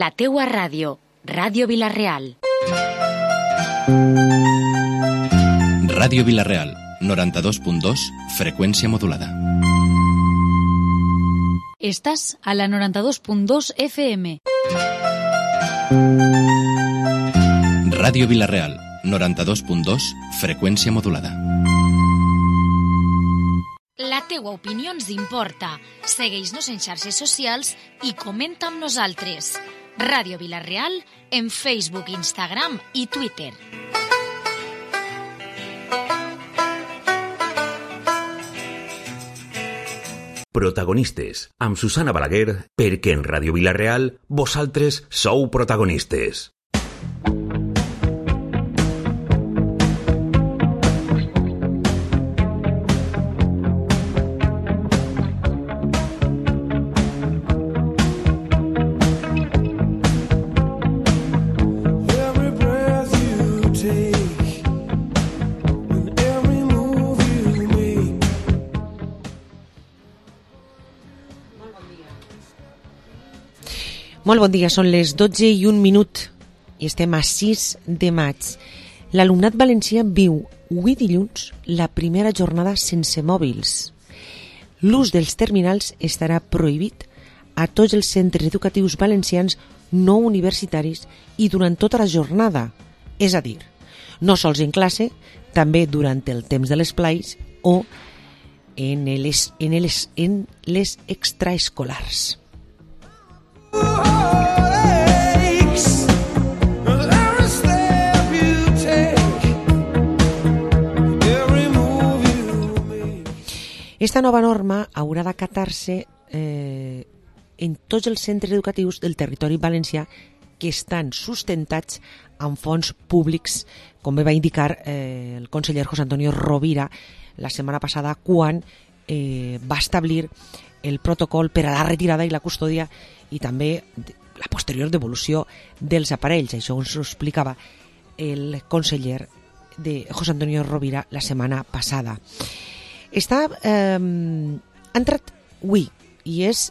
La teua ràdio, Ràdio Vila-real. Ràdio Vila-real, 92.2, freqüència modulada. Estàs a la 92.2 FM. Ràdio Vila-real, 92.2, freqüència modulada. La teua opinió ens importa. Segueix-nos en xarxes socials i comenta amb nosaltres. Ràdio Vila-real en Facebook, Instagram i Twitter. Protagonistes, amb Susana Balaguer, perquè en Ràdio Vila-real vosaltres sou protagonistes. Molt bon dia, són les 12:01 i estem a 6 de maig. L'alumnat valencià viu avui dilluns la primera jornada sense mòbils. L'ús dels terminals estarà prohibit a tots els centres educatius valencians no universitaris i durant tota la jornada, és a dir, no sols en classe, també durant el temps de l'esplais o en les extraescolars. Esta nova norma haurà d'acatar-se en tots els centres educatius del territori valencià que estan sustentats amb fons públics, com va indicar el conseller José Antonio Rovira la setmana passada quan va establir el protocol per a la retirada i la custòdia i també la posterior devolució dels aparells. Això ens ho explicava el conseller José Antonio Rovira la setmana passada. Ha entrat avui i és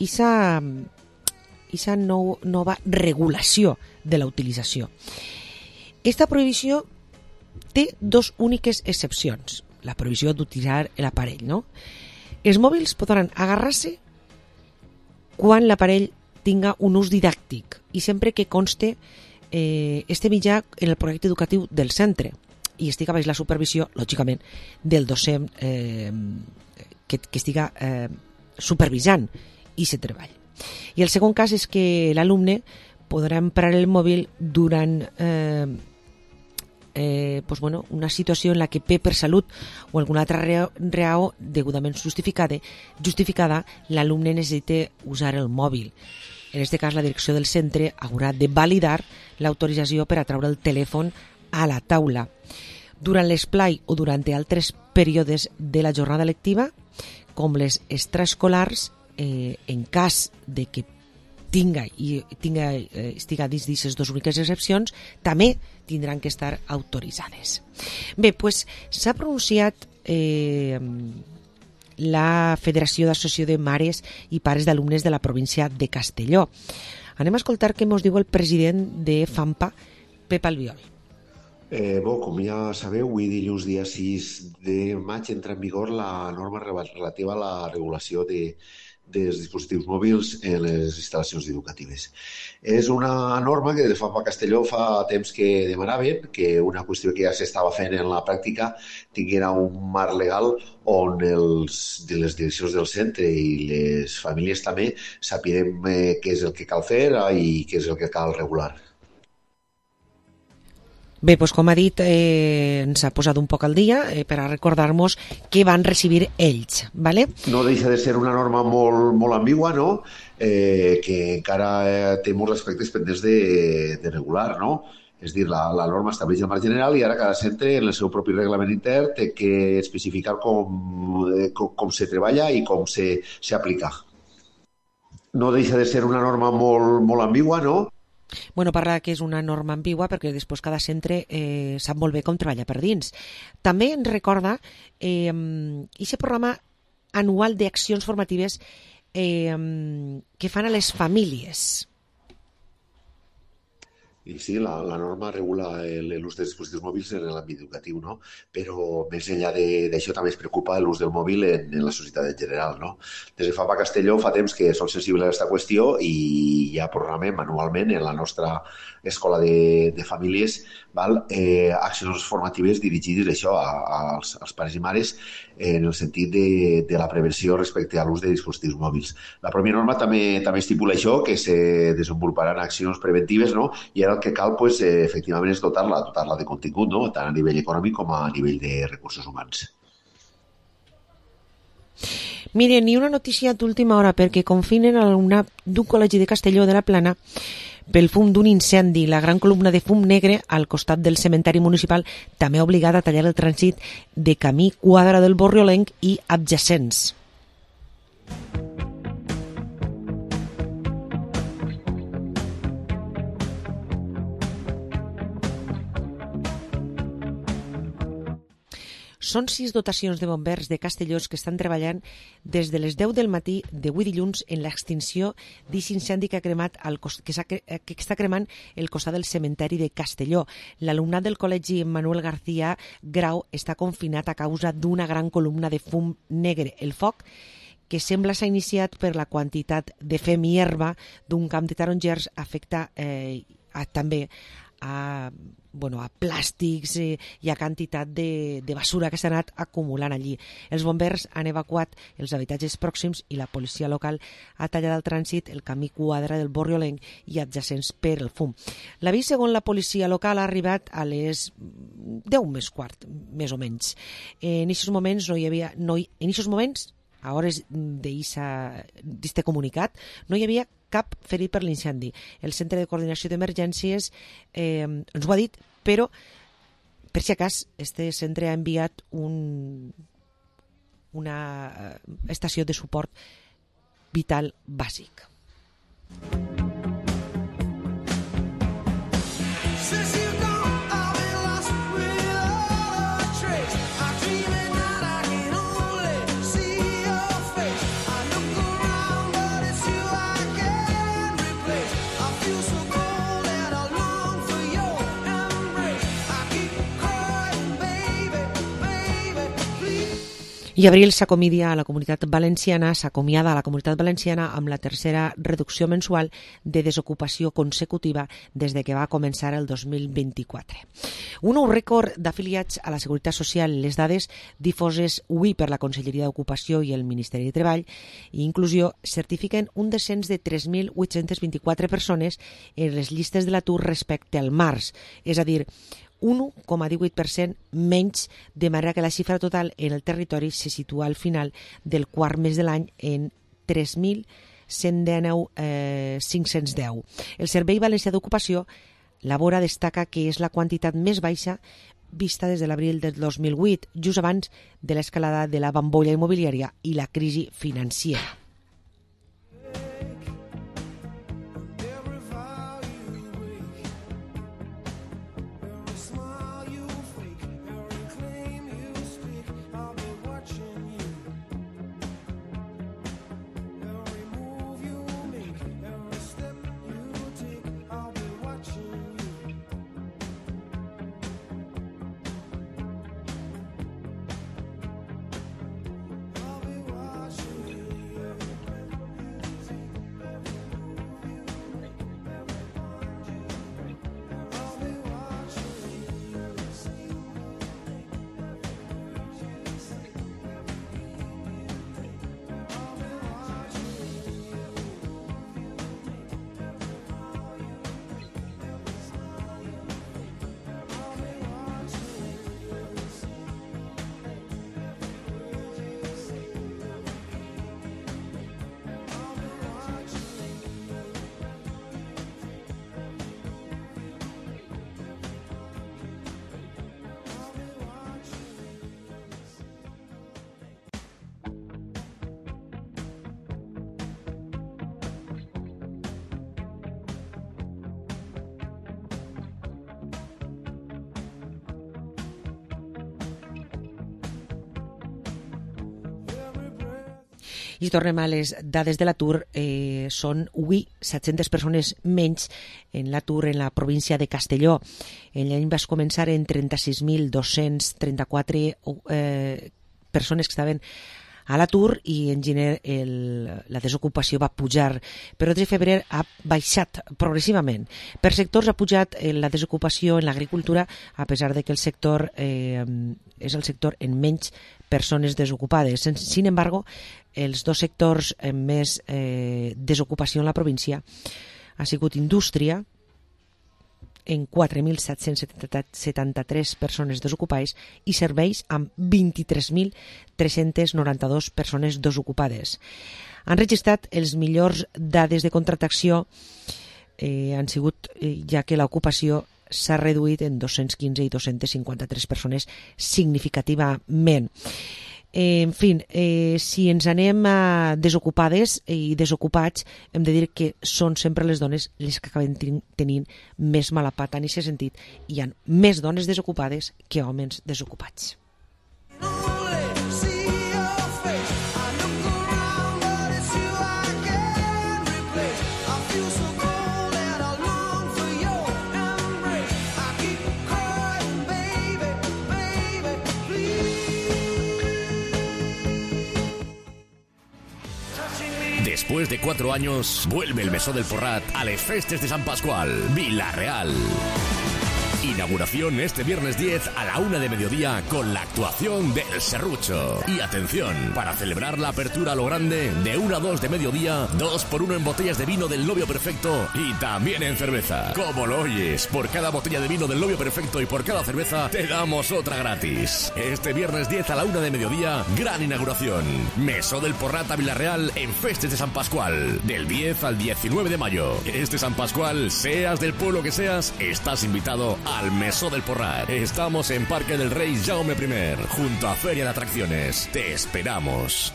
aquesta nova regulació de la utilització. Esta prohibició té dos úniques excepcions. La prohibició d'utilitzar l'aparell, no? Els mòbils podran agarrar-se quan l'aparell tinga un ús didàctic i sempre que conste este mitjà en el projecte educatiu del centre i estigui baix la supervisió, lògicament, del docent que estiga supervisant i se treball. I el segon cas és que l'alumne podrà emprar el mòbil durant una situació en la que per salut o alguna altra raó degudament justificada l'alumne necessita usar el mòbil. En aquest cas, la direcció del centre haurà de validar l'autorització per a treure el telèfon a la taula. Durant l'esplai o durant altres períodes de la jornada lectiva, com les extraescolars, en cas de que estiga dins d'aquestes dues úniques excepcions, també tindran que estar autoritzades. Bé, doncs s'ha pronunciat la Federació d'Associació de Mares i Pares d'Alumnes de la província de Castelló. Anem a escoltar què ens diu el president de FAMPA, Pep Albiol. Com ja sabeu, avui dilluns dia 6 de maig entra en vigor la norma relativa a la regulació dels dispositius mòbils en les instal·lacions educatives. És una norma que des de FAMPA Castelló fa temps que demanaven, que una qüestió que ja s'estava fent en la pràctica tinguera un marc legal on les direccions del centre i les famílies també sapiguem què és el que cal fer i què és el que cal regular. Bé, doncs com ha dit, ens ha posat un poc al dia per a recordar-nos què van recibir ells, ¿vale? No deixa de ser una norma molt ambigua, no? Que encara té molts aspectes pendents de regular, no? És a dir, la norma estableix el marc general i ara cada centre en el seu propi reglament intern té que especificar com se treballa i com s'aplica. No deixa de ser una norma molt ambigua, no? Bueno, parla que és una norma ambigua perquè després cada centre sap molt bé com treballa per dins. També ens recorda aquest programa anual d'accions formatives que fan a les famílies. I sí, la norma regula l'ús de dispositius mòbils en l'àmbit educatiu, no? Però més enllà d'això també es preocupa l'ús del mòbil en la societat en general, no? Des de FAP a Castelló fa temps que som sensibles a aquesta qüestió i ja programem anualment en la nostra escola de famílies accions formatives dirigides això als pares i mares en el sentit de la prevenció respecte a l'ús de dispositius mòbils. La pròpia norma també estipula això, que se desenvoluparan accions preventives, no? I ara el que cal, pues, efectivament, és dotar-la de contingut, no? Tant a nivell econòmic com a nivell de recursos humans. Miren, i una notícia d'última hora, perquè confinen l'alumnat d'un col·legi de Castelló de la Plana pel fum d'un incendi. La gran columna de fum negre al costat del cementeri municipal també ha obligat a tallar el trànsit de camí Quadra del Borriolenc i adjacents. Són 6 dotacions de bombers de Castelló que estan treballant des de les 10 del matí d'avui dilluns en l'extinció d'aquest incendi que està cremant el costat del cementeri de Castelló. L'alumnat del col·legi Manuel García Grau està confinat a causa d'una gran columna de fum negre. El foc, que sembla s'ha iniciat per la quantitat de fem i herba d'un camp de tarongers, afecta també a plàstics i a quantitat de basura que s'ha anat acumulant allí. Els bombers han evacuat els habitatges pròxims i la policia local ha tallat el trànsit el camí Quadra del Borriolenc i adjacents per el fum. L'avís, segons la policia local, ha arribat a les 10:15, més o menys. En aquests moments a hores d'este comunicat, no hi havia cap ferit per l'incendi. El Centre de Coordinació d'Emergències ens ho ha dit, però per si acas este centre ha enviat una estació de suport vital bàsic. I abril s'acomiada a la Comunitat Valenciana amb la tercera reducció mensual de desocupació consecutiva des de que va començar el 2024. Un nou rècord d'afiliats a la Seguretat Social. Les dades difoses avui per la Conselleria d'Ocupació i el Ministeri de Treball i Inclusió certifiquen un descens de 3.824 persones en les llistes de l'atur respecte al març, és a dir, 1,18% menys, de manera que la xifra total en el territori se situa al final del quart mes de l'any en 3.119.510. El Servei Valencià d'Ocupació Labora destaca que és la quantitat més baixa vista des de l'abril del 2008, just abans de l'escalada de la bombolla immobiliària i la crisi financera. I tornem a les dades de l'atur. Són avui 700 persones menys en l'atur en la província de Castelló. L'any va començar en 36.234 persones que estaven a l'atur i en gener la desocupació va pujar, però des de febrer ha baixat progressivament. Per sectors ha pujat la desocupació en l'agricultura, a pesar de que el sector és el sector amb menys persones desocupades. Sin embargo, els dos sectors amb més desocupació en la província ha sigut indústria, en 4.773 persones desocupades, i serveis amb 23.392 persones desocupades. Han registrat els millors dades de contractació, han sigut ja que l'ocupació s'ha reduït en 215 i 253 persones significativament. En fi, si ens anem a desocupades i desocupats, hem de dir que són sempre les dones les que acaben tenint més mala pata en aquest sentit. Hi ha més dones desocupades que homes desocupats. Después de 4 años, vuelve el Mesó del Porrat a les Festes de Sant Pasqual, Vila-real. Inauguración este viernes 10 a la 1 de mediodía con la actuación del Serrucho. Y atención, para celebrar la apertura a lo grande, de 1 a 2 de mediodía, 2x1 en botellas de vino del Novio Perfecto y también en cerveza. Como lo oyes, por cada botella de vino del Novio Perfecto y por cada cerveza, te damos otra gratis. Este viernes 10 a la 1 de mediodía, gran inauguración. Mesó del Porrat a Vila-real en Festes de Sant Pasqual, del 10 al 19 de mayo. Este Sant Pasqual, seas del pueblo que seas, estás invitado al Mesó del Porrat. Estamos en Parque del Rey Jaume I, junto a Feria de Atracciones. Te esperamos.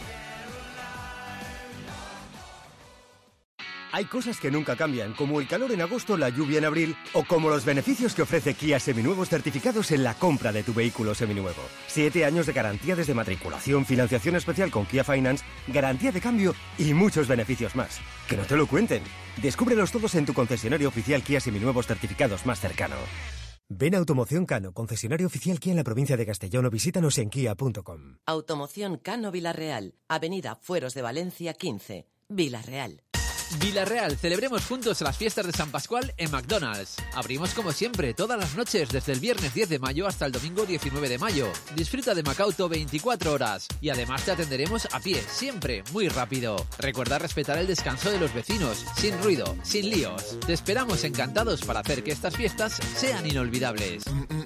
Hay cosas que nunca cambian, como el calor en agosto, la lluvia en abril, o como los beneficios que ofrece Kia Seminuevos certificados en la compra de tu vehículo seminuevo. 7 años de garantía desde matriculación, financiación especial con Kia Finance, garantía de cambio y muchos beneficios más. Que no te lo cuenten. Descúbrelos todos en tu concesionario oficial Kia Seminuevos certificados más cercano. Ven a Automoción Cano, concesionario oficial Kia en la provincia de Castellón, o visítanos en kia.com. Automoción Cano Vila-real, Avenida Fueros de Valencia 15, Vila-real. Vila-real, celebremos juntos las fiestas de San Pascual en McDonald's. Abrimos como siempre todas las noches desde el viernes 10 de mayo hasta el domingo 19 de mayo. Disfruta de Macauto 24 horas y además te atenderemos a pie, siempre muy rápido. Recuerda respetar el descanso de los vecinos, sin ruido, sin líos. Te esperamos encantados para hacer que estas fiestas sean inolvidables.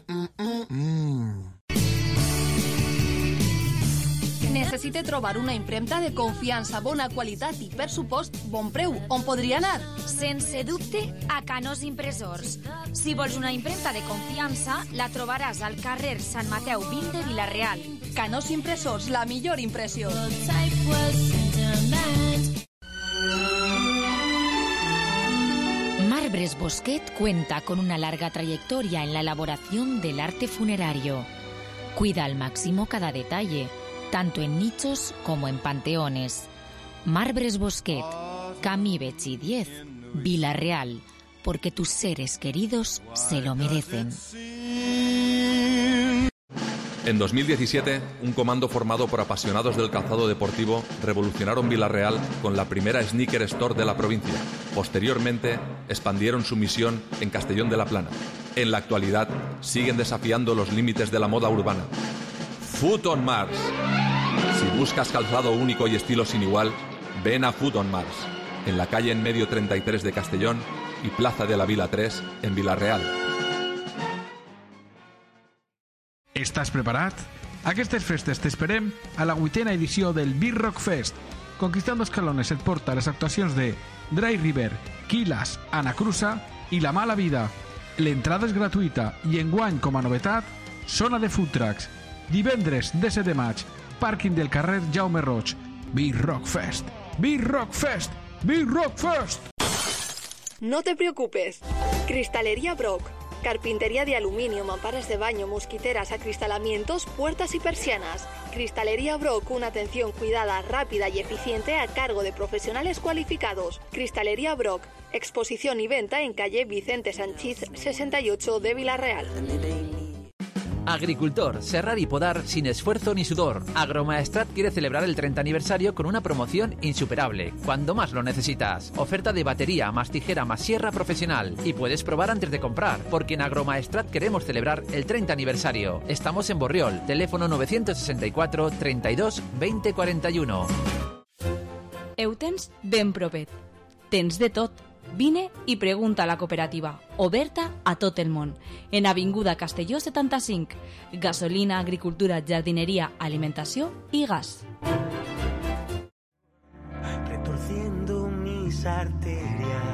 Necessite trobar una impremta de confiança, bona qualitat i, per supost, bon preu. On podria anar? Sense dubte, a Canós Impressors. Si vols una impremta de confiança, la trobaràs al carrer Sant Mateu 20 de Vila-real. Canós Impressors, la millor impressió. Marbres Bosquet cuenta con una larga trayectoria en la elaboración del arte funerario. Cuida al máximo cada detalle, tanto en nichos como en panteones. Marbres Bosquet, Camí Betxí 10, Vila-real, porque tus seres queridos se lo merecen. En 2017, un comando formado por apasionados del calzado deportivo revolucionaron Vila-real con la primera sneaker store de la provincia. Posteriormente, expandieron su misión en Castellón de la Plana. En la actualidad, siguen desafiando los límites de la moda urbana. Foot on Mars. Si buscas calzado único y estilo sin igual, ven a Foot on Mars, en la calle en medio 33 de Castellón y Plaza de la Vila 3 en Vila-real. Estàs preparat? Aquestes festes t'esperem a la 8a edició del Beer Rock Fest. Conquistando Escalones et porta les actuacions de Dry River, Quilas, Anacruza i La Mala Vida. L'entrada és gratuïta i enguany, com a novetat, zona de food trucks. Divendres 17 de maig, pàrquing del carrer Jaume Roig. Beer Rock Fest! Beer Rock Fest! Beer Rock Fest! No te preocupes. Cristalería Brock. Carpintería de aluminio, mamparas de baño, mosquiteras, acristalamientos, puertas y persianas. Cristalería Brock, una atención cuidada, rápida y eficiente a cargo de profesionales cualificados. Cristalería Brock, exposición y venta en calle Vicente Sanchís 68 de Vila-real. Agricultor, serrar y podar sin esfuerzo ni sudor. Agromaestrat quiere celebrar el 30 aniversario con una promoción insuperable, cuando más lo necesitas. Oferta de batería, más tijera, más sierra profesional. Y puedes probar antes de comprar, porque en Agromaestrat queremos celebrar el 30 aniversario. Estamos en Borriol, teléfono 964 32 20 41. Ho tens ben propet. Tens de tot. Vine i pregunta a la cooperativa, oberta a tot el món, en Avinguda Castelló 75, gasolina, agricultura, jardineria, alimentació i gas. Retorciendo mis arterias.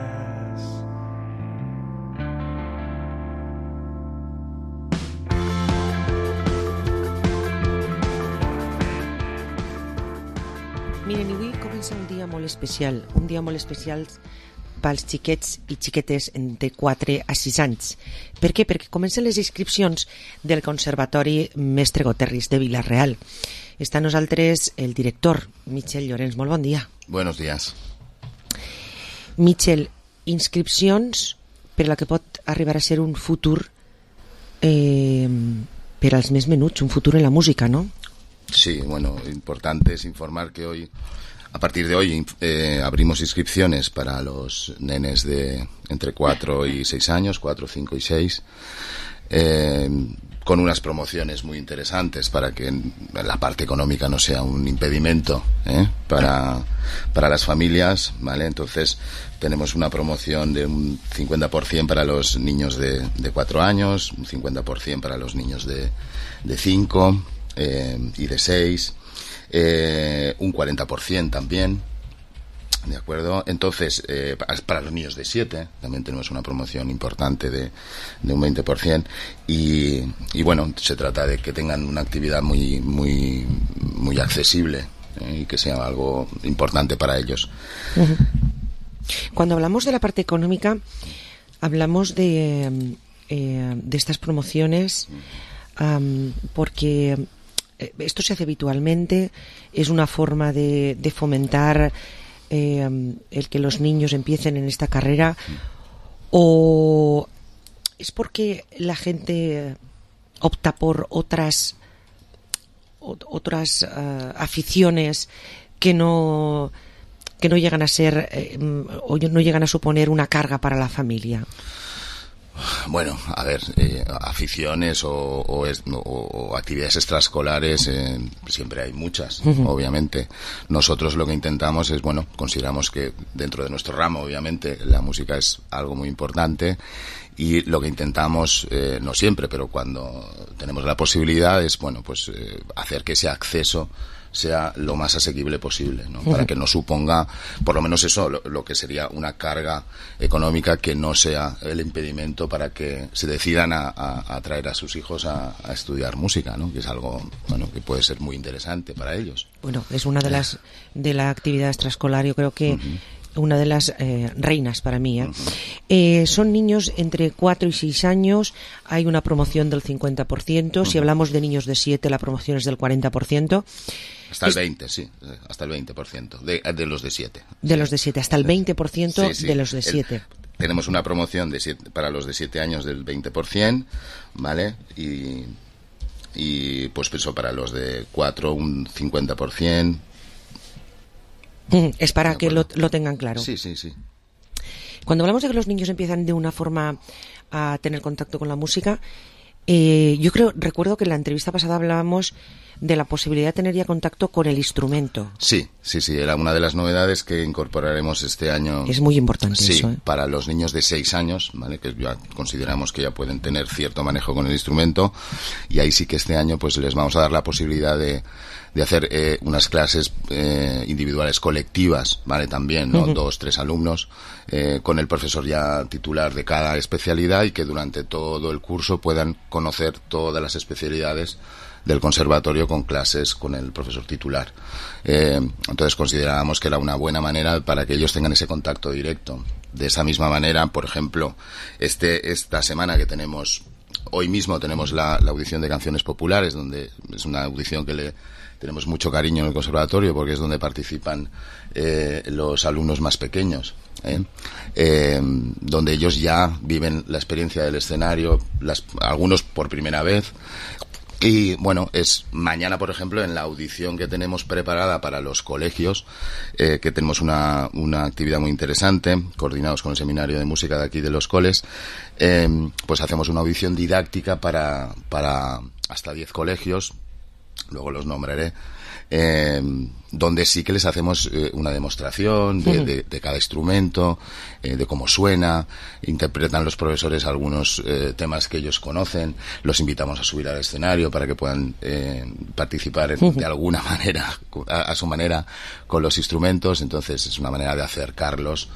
Miren, avui comença un dia molt especial pels xiquets i xiquetes de 4 a 6 anys. Per què? Perquè comencen les inscripcions del Conservatori Mestre Goterris de Vila-real. Està amb nosaltres el director, Michel Llorens. Molt bon dia. Buenos días. Michel, inscripcions per la que pot arribar a ser un futur per als més menuts, un futur en la música, ¿no? Sí, bueno, importante es informar que hoy, a partir de hoy, abrimos inscripciones para los nenes de entre 4 y 6 años, 4, 5 y 6, con unas promociones muy interesantes para que la parte económica no sea un impedimento para las familias, ¿vale? Entonces tenemos una promoción de un 50% para los niños de 4 años, un 50% para los niños de 5 y de 6, un 40% también, ¿de acuerdo? Entonces, para los niños de 7 también tenemos una promoción importante de un 20%, y bueno, se trata de que tengan una actividad muy accesible y que sea algo importante para ellos. Uh-huh. Cuando hablamos de la parte económica, hablamos de estas promociones porque esto se hace habitualmente, es una forma de fomentar el que los niños empiecen en esta carrera, o es porque la gente opta por otras aficiones que no llegan a ser o no llegan a suponer una carga para la familia. Bueno, a ver, aficiones o actividades extraescolares siempre hay muchas, uh-huh. Obviamente. Nosotros lo que intentamos es, bueno, consideramos que dentro de nuestro ramo, obviamente, la música es algo muy importante, y lo que intentamos, no siempre, pero cuando tenemos la posibilidad, es, bueno, pues hacer que ese acceso sea lo más asequible posible, ¿no? Para que no suponga, por lo menos eso, lo que sería una carga económica que no sea el impedimento para que se decidan a traer a sus hijos a estudiar música, ¿no? Que es algo, bueno, que puede ser muy interesante para ellos. Bueno, es una de la actividad extraescolar, yo creo que una de las reinas para mí. Son niños entre 4 y 6 años, hay una promoción del 50%, si hablamos de niños de 7 la promoción es del 40%. Hasta el 20%, sí, hasta el 20% de los de 7. De los de 7, hasta el 20% sí. De los de 7. Tenemos una promoción para los de 7 años del 20%, ¿vale? Y pues eso, para los de 4 un 50%. Es para que lo tengan claro. Sí. Cuando hablamos de que los niños empiezan de una forma a tener contacto con la música, yo recuerdo que en la entrevista pasada hablábamos de la posibilidad de tener ya contacto con el instrumento. Sí, era una de las novedades que incorporaremos este año. Es muy importante eso, ¿eh? Para los niños de 6 años, ¿vale? Que ya consideramos que ya pueden tener cierto manejo con el instrumento, y ahí sí que este año pues les vamos a dar la posibilidad de hacer unas clases individuales colectivas, ¿vale? También, ¿no? 2, 3 alumnos, con el profesor ya titular de cada especialidad, y que durante todo el curso puedan conocer todas las especialidades del conservatorio con clases con el profesor titular. Entonces considerábamos que era una buena manera para que ellos tengan ese contacto directo. De esa misma manera, por ejemplo, esta semana que tenemos, hoy mismo tenemos la audición de canciones populares, donde es una audición que tenemos mucho cariño en el conservatorio porque es donde participan los alumnos más pequeños, donde ellos ya viven la experiencia del escenario, algunos por primera vez. Y bueno, es mañana, por ejemplo, en la audición que tenemos preparada para los colegios, que tenemos una actividad muy interesante, coordinados con el Seminario de Música de aquí de los coles, pues hacemos una audición didáctica para hasta 10 colegios, luego los nombraré, donde sí que les hacemos una demostración de cada instrumento, de cómo suena, interpretan los profesores algunos temas que ellos conocen, los invitamos a subir al escenario para que puedan participar de alguna manera, a su manera, con los instrumentos. Entonces es una manera de acercarlos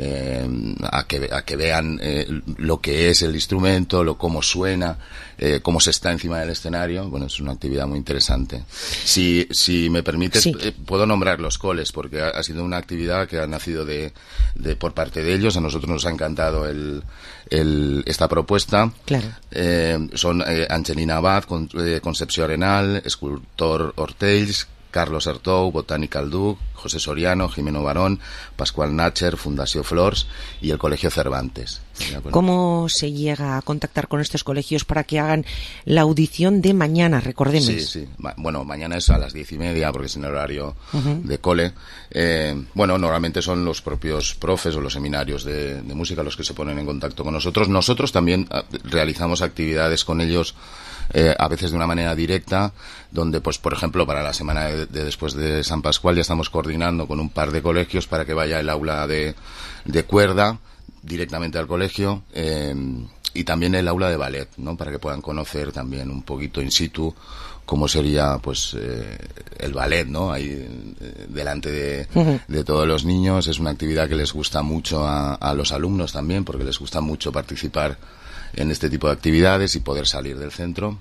a que vean lo que es el instrumento, cómo suena, cómo se está encima del escenario. Bueno, es una actividad muy interesante. Si me permites, puedo nombrar los coles, porque ha sido una actividad que ha nacido por parte de ellos. A nosotros nos ha encantado esta propuesta. Claro. Son Angelina Abad, Concepció Arenal, Escultor Ortells, Carlos Artou, Botanical Duc, José Soriano, Jimeno Barón, Pascual Nacher, Fundació Flors y el Colegio Cervantes. ¿Cómo se llega a contactar con estos colegios para que hagan la audición de mañana? Recordemos. Sí. Bueno, mañana es a las 10:30 porque es en el horario de cole. Bueno, normalmente son los propios profes o los seminarios de música los que se ponen en contacto con nosotros. Nosotros también realizamos actividades con ellos, a veces de una manera directa, donde, pues, por ejemplo, para la semana de después de San Pascual ya estamos coordinando con un par de colegios para que vaya el aula de cuerda directamente al colegio, y también el aula de ballet, ¿no? Para que puedan conocer también un poquito in situ cómo sería, pues, el ballet, ¿no? Ahí delante de todos los niños. Es una actividad que les gusta mucho a los alumnos también, porque les gusta mucho participar en este tipo de actividades y poder salir del centro.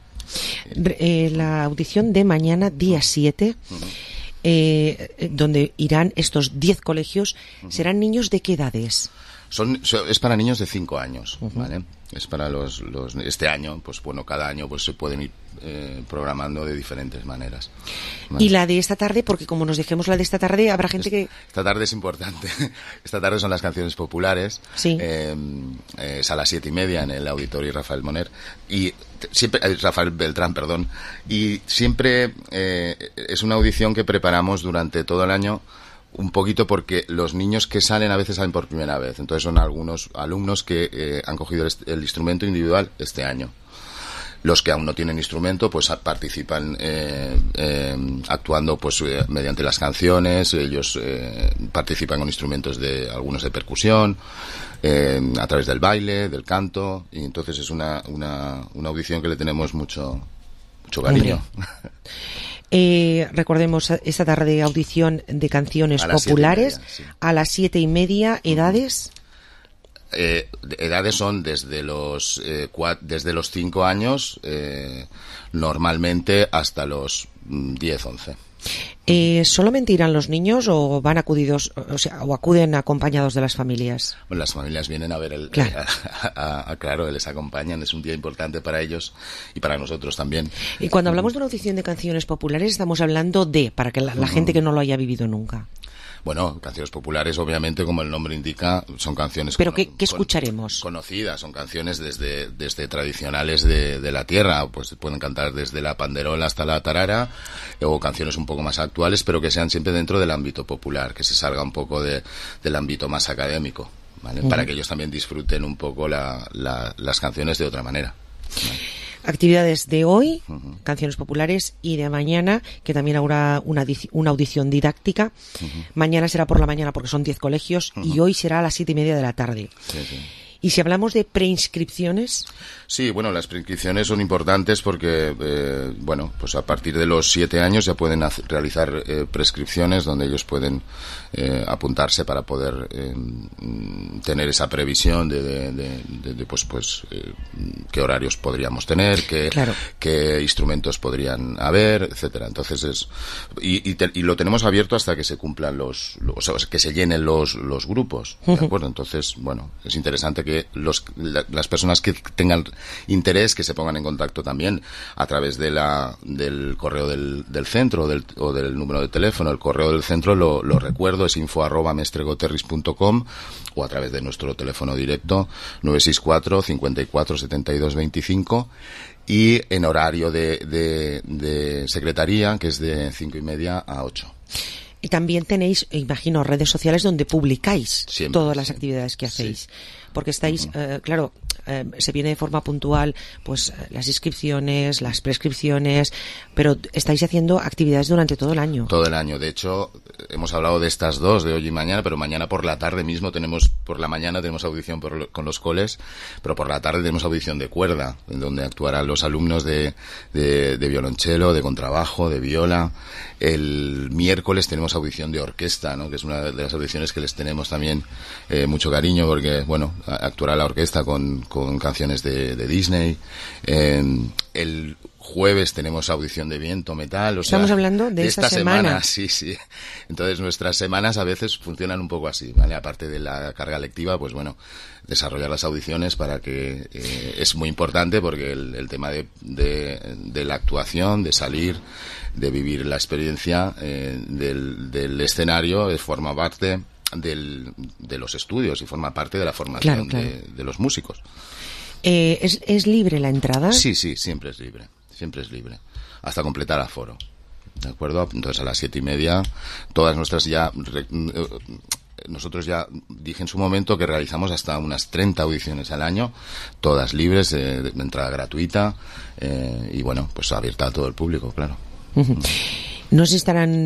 La audición de mañana, día 7, donde irán estos 10 colegios, ¿serán niños de qué edades? Es para niños de 5 años, ¿vale? Es para los este año, pues bueno, cada año pues se pueden ir programando de diferentes maneras, ¿vale? Y la de esta tarde, porque como nos dejemos la de esta tarde, habrá gente que... Esta tarde es importante. Esta tarde son las canciones populares. Sí. Es a las 7:30 en el Auditorio Rafael Moner. Y siempre, Rafael Beltrán, perdón. Y siempre es una audición que preparamos durante todo el año, un poquito porque los niños que salen a veces salen por primera vez. Entonces son algunos alumnos que han cogido el instrumento individual este año. Los que aún no tienen instrumento, pues participan actuando, pues mediante las canciones. Ellos participan con instrumentos algunos de percusión, a través del baile, del canto. Y entonces es una audición que le tenemos mucho cariño. Recordemos esta tarde de audición de canciones populares 7:30, sí. A las 7:30. ¿Edades? Edades son desde los 5 años normalmente hasta los 10, 11. ¿Solamente irán los niños o van acudidos, o acuden acompañados de las familias? Bueno, las familias vienen a ver claro, les acompañan. Es un día importante para ellos y para nosotros también. Y cuando hablamos de una audición de canciones populares, estamos hablando para que la gente que no lo haya vivido nunca. Bueno, canciones populares, obviamente, como el nombre indica, son canciones... ¿Pero qué escucharemos? Conocidas, son canciones desde tradicionales de la tierra, pues pueden cantar desde la panderola hasta la tarara, o canciones un poco más actuales, pero que sean siempre dentro del ámbito popular, que se salga un poco del ámbito más académico, ¿vale? Para que ellos también disfruten un poco las canciones de otra manera, ¿vale? Actividades de hoy, canciones populares, y de mañana, que también habrá una audición didáctica. Mañana será por la mañana porque son 10 colegios, y hoy será a las 7:30 de la tarde. Sí. Y si hablamos de preinscripciones... Sí, bueno, las preinscripciones son importantes porque, bueno, pues a partir de los 7 años ya pueden realizar prescripciones donde ellos pueden apuntarse para poder tener esa previsión de qué horarios podríamos tener, qué instrumentos podrían haber, etcétera. Entonces y lo tenemos abierto hasta que se cumplan o sea, que se llenen los grupos, ¿de acuerdo? Entonces, bueno, es interesante que las personas que tengan interés que se pongan en contacto también a través del correo del centro o del número de teléfono. El correo del centro lo recuerdo, es info@mestregoterris.com, o a través de nuestro teléfono directo 964 54 72 25, y en horario de secretaría, que es de 5:30 a 8. Y también tenéis, imagino, redes sociales donde publicáis siempre, todas las actividades que hacéis. Sí. Porque estáis, claro, se viene de forma puntual, pues las inscripciones, las prescripciones, pero estáis haciendo actividades durante todo el año. Todo el año. De hecho, hemos hablado de estas dos, de hoy y mañana, pero mañana por la tarde mismo por la mañana tenemos audición con los coles, pero por la tarde tenemos audición de cuerda, en donde actuarán los alumnos de violonchelo, de contrabajo, de viola. El miércoles tenemos audición de orquesta, ¿no? Que es una de las audiciones que les tenemos también mucho cariño, porque, bueno, actuará la orquesta con canciones de Disney. El jueves tenemos audición de viento, metal. Estamos hablando de esta semana. Sí. Entonces nuestras semanas a veces funcionan un poco así, ¿vale? Aparte de la carga lectiva, pues bueno, desarrollar las audiciones para que es muy importante, porque el tema de la actuación, de salir, de vivir la experiencia del escenario, forma parte de los estudios y forma parte de la formación claro. De los músicos. ¿Es libre la entrada? Sí, siempre es libre, hasta completar aforo, ¿de acuerdo? Entonces a las 7:30 todas nuestras nosotros ya dije en su momento que realizamos hasta unas 30 audiciones al año, todas libres, de entrada gratuita, y bueno, pues abierta a todo el público, claro. No sé si estarán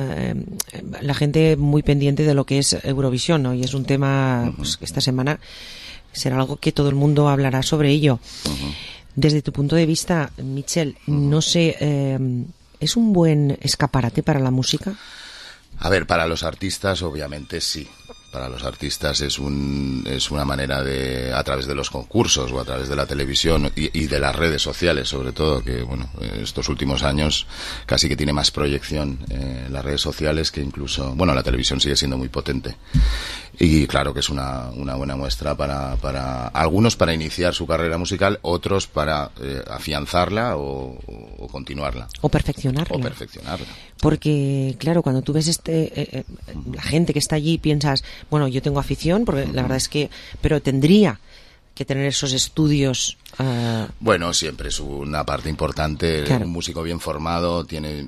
la gente muy pendiente de lo que es Eurovisión, ¿no? Y es un tema pues, que esta semana será algo que todo el mundo hablará sobre ello. Desde tu punto de vista, Michel, no sé, ¿es un buen escaparate para la música? A ver, para los artistas obviamente sí. Para los artistas es una manera de, a través de los concursos o a través de la televisión y de las redes sociales, sobre todo, que bueno, estos últimos años casi que tiene más proyección las redes sociales que incluso, bueno, la televisión sigue siendo muy potente. Y claro que es una buena muestra para algunos para iniciar su carrera musical, otros para afianzarla o continuarla. O perfeccionarla. Porque, claro, cuando tú ves la gente que está allí, piensas, bueno, yo tengo afición, porque la verdad es que, pero tendría que tener esos estudios. Bueno, siempre es una parte importante. Claro. Un músico bien formado tiene,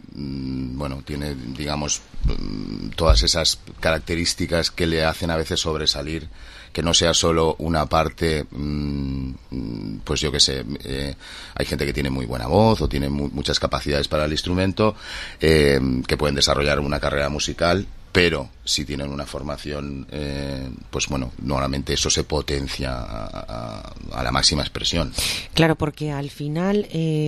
digamos, todas esas características que le hacen a veces sobresalir, que no sea solo una parte, pues yo qué sé, hay gente que tiene muy buena voz o tiene muchas capacidades para el instrumento, que pueden desarrollar una carrera musical, pero si tienen una formación, pues bueno, normalmente eso se potencia a la máxima expresión. Claro, porque al final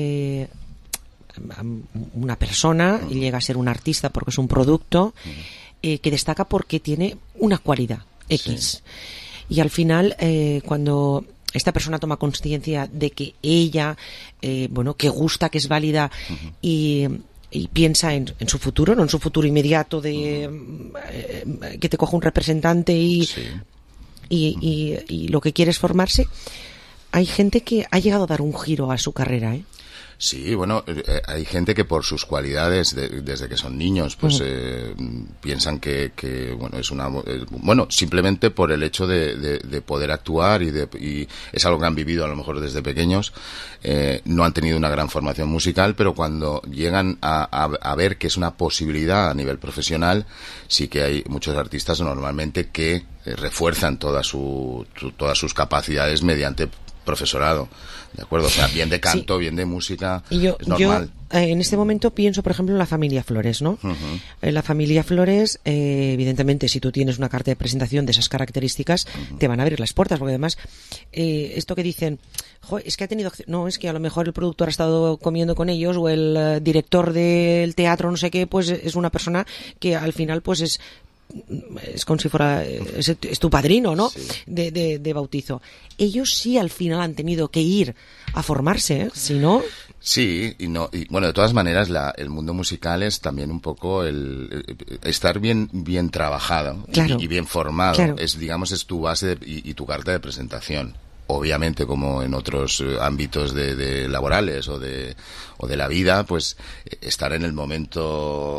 una persona llega a ser un artista porque es un producto que destaca porque tiene una cualidad X. Sí. Y al final, cuando esta persona toma conciencia de que ella, que gusta, que es válida, y piensa en su futuro, no en su futuro inmediato de que te coja un representante y lo que quiere es formarse, hay gente que ha llegado a dar un giro a su carrera, ¿eh? Sí, bueno, hay gente que por sus cualidades desde que son niños, pues piensan que bueno, es simplemente por el hecho de poder actuar y es algo que han vivido a lo mejor desde pequeños, no han tenido una gran formación musical, pero cuando llegan a ver que es una posibilidad a nivel profesional, sí que hay muchos artistas normalmente que refuerzan todas sus capacidades mediante profesorado, ¿de acuerdo? O sea, bien de canto, bien de música, es normal. Yo en este momento pienso, por ejemplo, en la familia Flores, ¿no? En la familia Flores, evidentemente, si tú tienes una carta de presentación de esas características, te van a abrir las puertas, porque además, esto que dicen, es que ha tenido... No, es que a lo mejor el productor ha estado comiendo con ellos, o el director del teatro, no sé qué, pues es una persona que al final, pues es como si fuera es tu padrino, ¿no? Sí. de bautizo. Ellos sí al final han tenido que ir a formarse, ¿eh? Si no... Sí, y bueno, de todas maneras el mundo musical es también un poco el estar bien trabajado, claro, y bien formado, claro. Es tu base y tu carta de presentación. Obviamente, como en otros ámbitos de laborales o de la vida, pues estar en el momento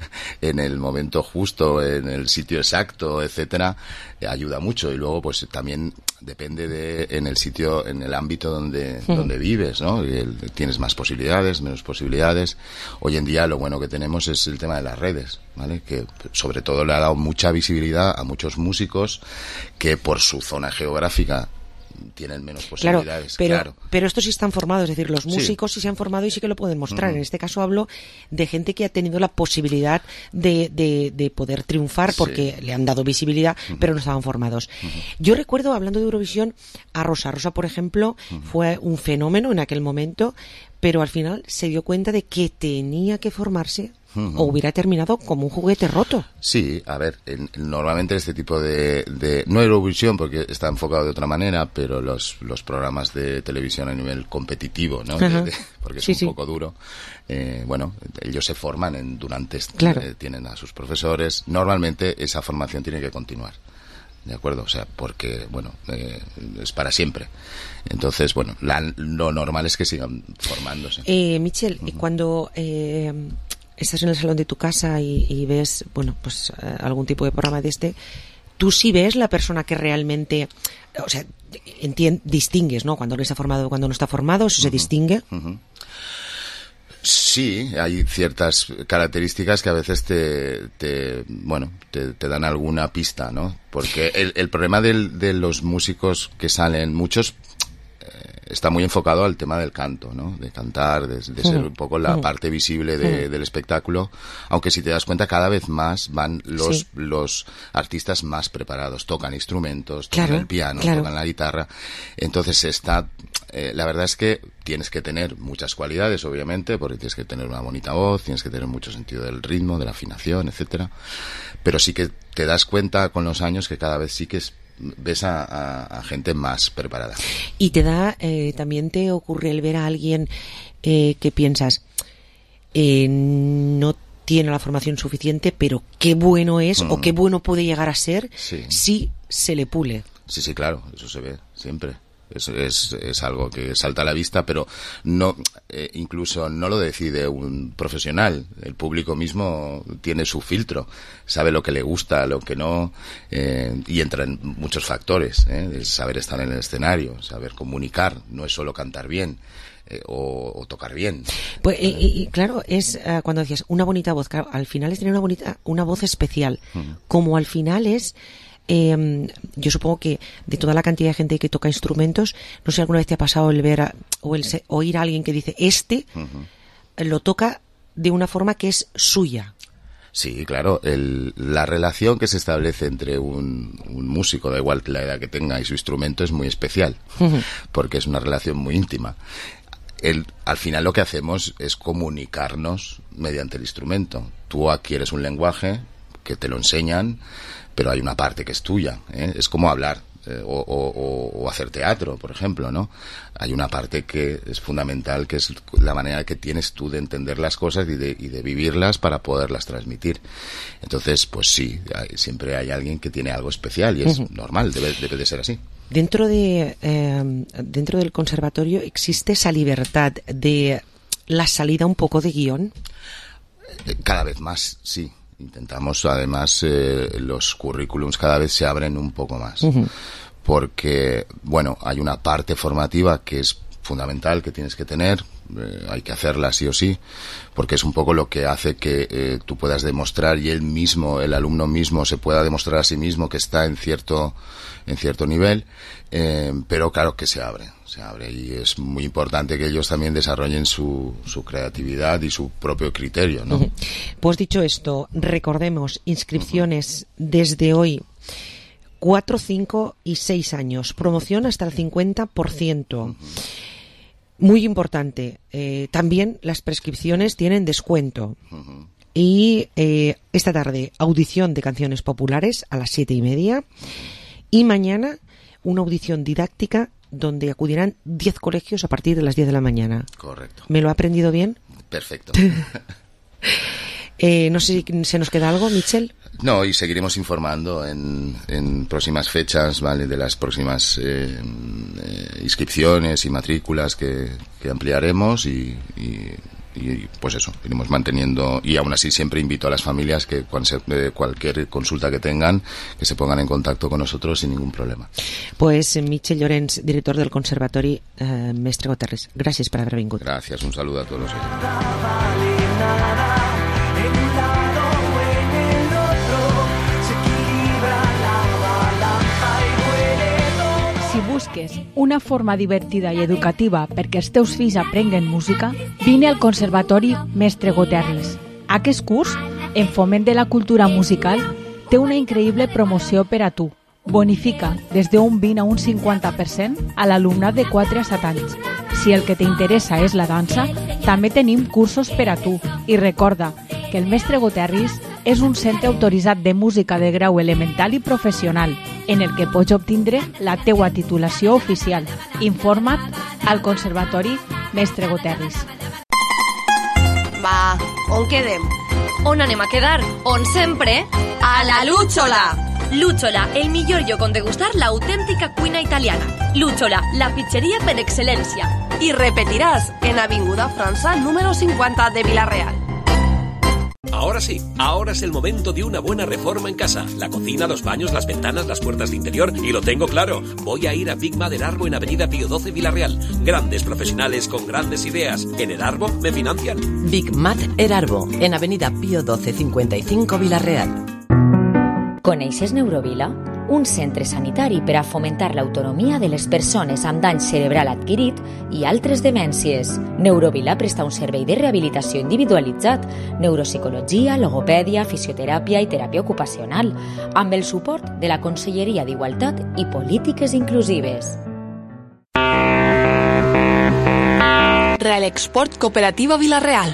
justo, en el sitio exacto, etcétera, ayuda mucho. Y luego, pues también depende en el ámbito donde vives, ¿no? Tienes más posibilidades, menos posibilidades. Hoy en día lo bueno que tenemos es el tema de las redes, ¿vale? Que sobre todo le ha dado mucha visibilidad a muchos músicos que por su zona geográfica tienen menos posibilidades. Claro, pero estos sí están formados, es decir, los músicos sí se han formado y sí que lo pueden mostrar. En este caso hablo de gente que ha tenido la posibilidad de poder triunfar porque le han dado visibilidad, pero no estaban formados. Yo recuerdo, hablando de Eurovisión, a Rosa, por ejemplo, fue un fenómeno en aquel momento, pero al final se dio cuenta de que tenía que formarse o hubiera terminado como un juguete roto. Sí, a ver, normalmente este tipo de no Eurovisión porque está enfocado de otra manera, pero los programas de televisión a nivel competitivo, ¿no? Porque es un poco duro. Bueno, ellos se forman en durante, claro, tienen a sus profesores. Normalmente esa formación tiene que continuar. ¿De acuerdo? O sea, porque, bueno, es para siempre. Entonces, bueno, lo normal es que sigan formándose. Michel, cuando estás en el salón de tu casa y ves, bueno, pues algún tipo de programa de este, tú sí ves la persona que realmente, o sea, distingues, ¿no? Cuando no está formado, cuando no está formado, eso se distingue. Sí, hay ciertas características que a veces te dan alguna pista, ¿no? Porque el problema de los músicos que salen, muchos, está muy enfocado al tema del canto, ¿no? De cantar, de ser un poco la parte visible del espectáculo, aunque si te das cuenta cada vez más van los artistas más preparados, tocan instrumentos, tocan el piano, tocan la guitarra, entonces la verdad es que tienes que tener muchas cualidades, obviamente, porque tienes que tener una bonita voz, tienes que tener mucho sentido del ritmo, de la afinación, etcétera, pero sí que te das cuenta con los años que cada vez sí que ves a gente más preparada. Y también te ocurre el ver a alguien que piensas, no tiene la formación suficiente, pero qué bueno es o qué bueno puede llegar a ser si se le pule. Sí, claro, eso se ve siempre. Es algo que salta a la vista, pero no, incluso no lo decide un profesional. El público mismo tiene su filtro, sabe lo que le gusta, lo que no, y entran muchos factores, de saber estar en el escenario, saber comunicar, no es solo cantar bien. O tocar bien. Pues, y claro, es cuando decías una bonita voz, claro, al final es tener una voz especial, como al final es... yo supongo que de toda la cantidad de gente que toca instrumentos, no sé si alguna vez te ha pasado el ver oír a alguien que dice lo toca de una forma que es suya. Sí, claro, la relación que se establece entre un músico, da igual la edad que tenga, y su instrumento es muy especial, porque es una relación muy íntima. Al final lo que hacemos es comunicarnos mediante el instrumento. Tú adquieres un lenguaje que te lo enseñan, pero hay una parte que es tuya, es como hablar o hacer teatro, por ejemplo, ¿no? Hay una parte que es fundamental, que es la manera que tienes tú de entender las cosas y de vivirlas para poderlas transmitir. Entonces, pues sí, siempre hay alguien que tiene algo especial y es normal, debe de ser así. Dentro del conservatorio existe esa libertad de la salida un poco de guión. Cada vez más, sí. Intentamos, además, los currículums cada vez se abren un poco más. Porque, bueno, hay una parte formativa que es fundamental, que tienes que tener, hay que hacerla sí o sí, porque es un poco lo que hace que tú puedas demostrar y el alumno mismo se pueda demostrar a sí mismo que está en cierto nivel, pero claro que se abre Se abre y es muy importante que ellos también desarrollen su creatividad y su propio criterio, ¿no? Pues dicho esto, recordemos, inscripciones desde hoy, 4, 5 y 6 años, promoción hasta el 50%. Muy importante, también las prescripciones tienen descuento. Y esta tarde, audición de canciones populares a las 7:30 y mañana una audición didáctica donde acudirán 10 colegios a partir de las 10 de la mañana. Correcto. ¿Me lo ha aprendido bien? Perfecto. No sé si se nos queda algo, Michel. No, y seguiremos informando en próximas fechas, ¿vale? De las próximas inscripciones y matrículas que ampliaremos y pues eso, iremos manteniendo, y aún así siempre invito a las familias que cualquier consulta que tengan, que se pongan en contacto con nosotros sin ningún problema. Pues Michel Llorens, director del Conservatori Mestre Goterres, gràcies per haver vingut. Gracias, un saludo a todos los oyentes. Si busques una forma divertida i educativa perquè els teus fills aprenguen música, vine al Conservatori Mestre Goterres. Aquest curs, en foment de la cultura musical, té una increïble promoció per a tu. Bonifica des d'un 20 a un 50% a l'alumnat de 4 a 7 anys. Si el que t'interessa és la dansa, també tenim cursos per a tu. I recorda que el Mestre Goterres és un centre autoritzat de música de grau elemental i professional, en el que pots obtindre la teua titulació oficial. Informa't al Conservatori Mestre Goterres. Va, on quedem? On anem a quedar? On sempre? A la Lúchola! Lúchola, el millor lloc on degustar l'autèntica cuina italiana. Lúchola, la pizzeria per excel·lència. I repetiràs en Avinguda França número 50 de Vila-real. Ahora sí, ahora es el momento de una buena reforma en casa. La cocina, los baños, las ventanas, las puertas de interior. Y lo tengo claro, voy a ir a Big Mad Erarbo en Avenida Pío 12 Vila-real. Grandes profesionales con grandes ideas. En Erarbo me financian. Big Mad Erarbo en Avenida Pío 12 55 Vila-real. Coneixes Neurovila? Un centre sanitari per a fomentar l'autonomia de les persones amb dany cerebral adquirit i altres demències. Neurovila presta un servei de rehabilitació individualitzat, neuropsicologia, logopèdia, fisioteràpia i teràpia ocupacional, amb el suport de la Conselleria d'Igualtat i Polítiques Inclusives. Real Export Cooperativa Vila-real.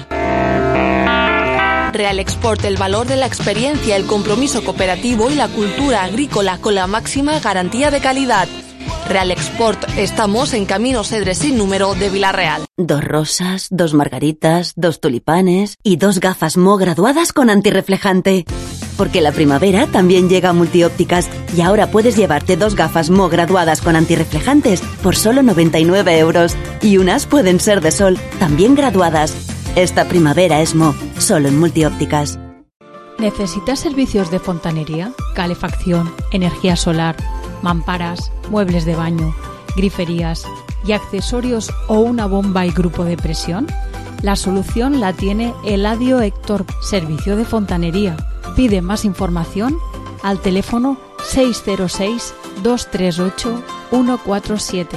Real Export, el valor de la experiencia, el compromiso cooperativo y la cultura agrícola con la máxima garantía de calidad. Real Export, estamos en Camino Cedres sin número de Vila-real. 2 rosas, 2 margaritas, 2 tulipanes y 2 gafas Mo graduadas con antirreflejante. Porque la primavera también llega a Multiópticas y ahora puedes llevarte 2 gafas Mo graduadas con antirreflejantes por solo 99 €. Y unas pueden ser de sol, también graduadas. Esta primavera es Mo, solo en Multiópticas. ¿Necesitas servicios de fontanería, calefacción, energía solar, mamparas, muebles de baño, griferías y accesorios o una bomba y grupo de presión? La solución la tiene Eladio Héctor, Servicio de Fontanería. Pide más información al teléfono 606 238 147.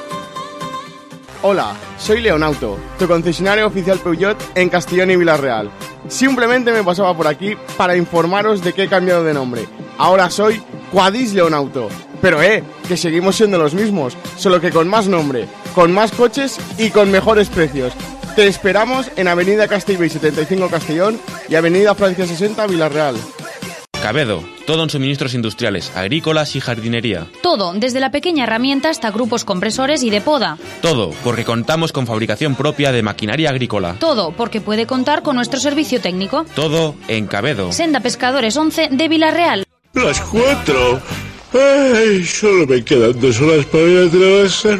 Hola, soy Leonauto, tu concesionario oficial Peugeot en Castellón y Vila-real. Simplemente me pasaba por aquí para informaros de que he cambiado de nombre. Ahora soy Quadis Leonauto. Pero que seguimos siendo los mismos, solo que con más nombre, con más coches y con mejores precios. Te esperamos en Avenida Castellbell 75 Castellón y Avenida Francia 60 Vila-real. Cabedo, todo en suministros industriales, agrícolas y jardinería. Todo, desde la pequeña herramienta hasta grupos compresores y de poda. Todo, porque contamos con fabricación propia de maquinaria agrícola. Todo, porque puede contar con nuestro servicio técnico. Todo en Cabedo. Senda Pescadores 11 de Vila-real. Las 4. Ay, solo me quedan 2 horas para ir a trabajar,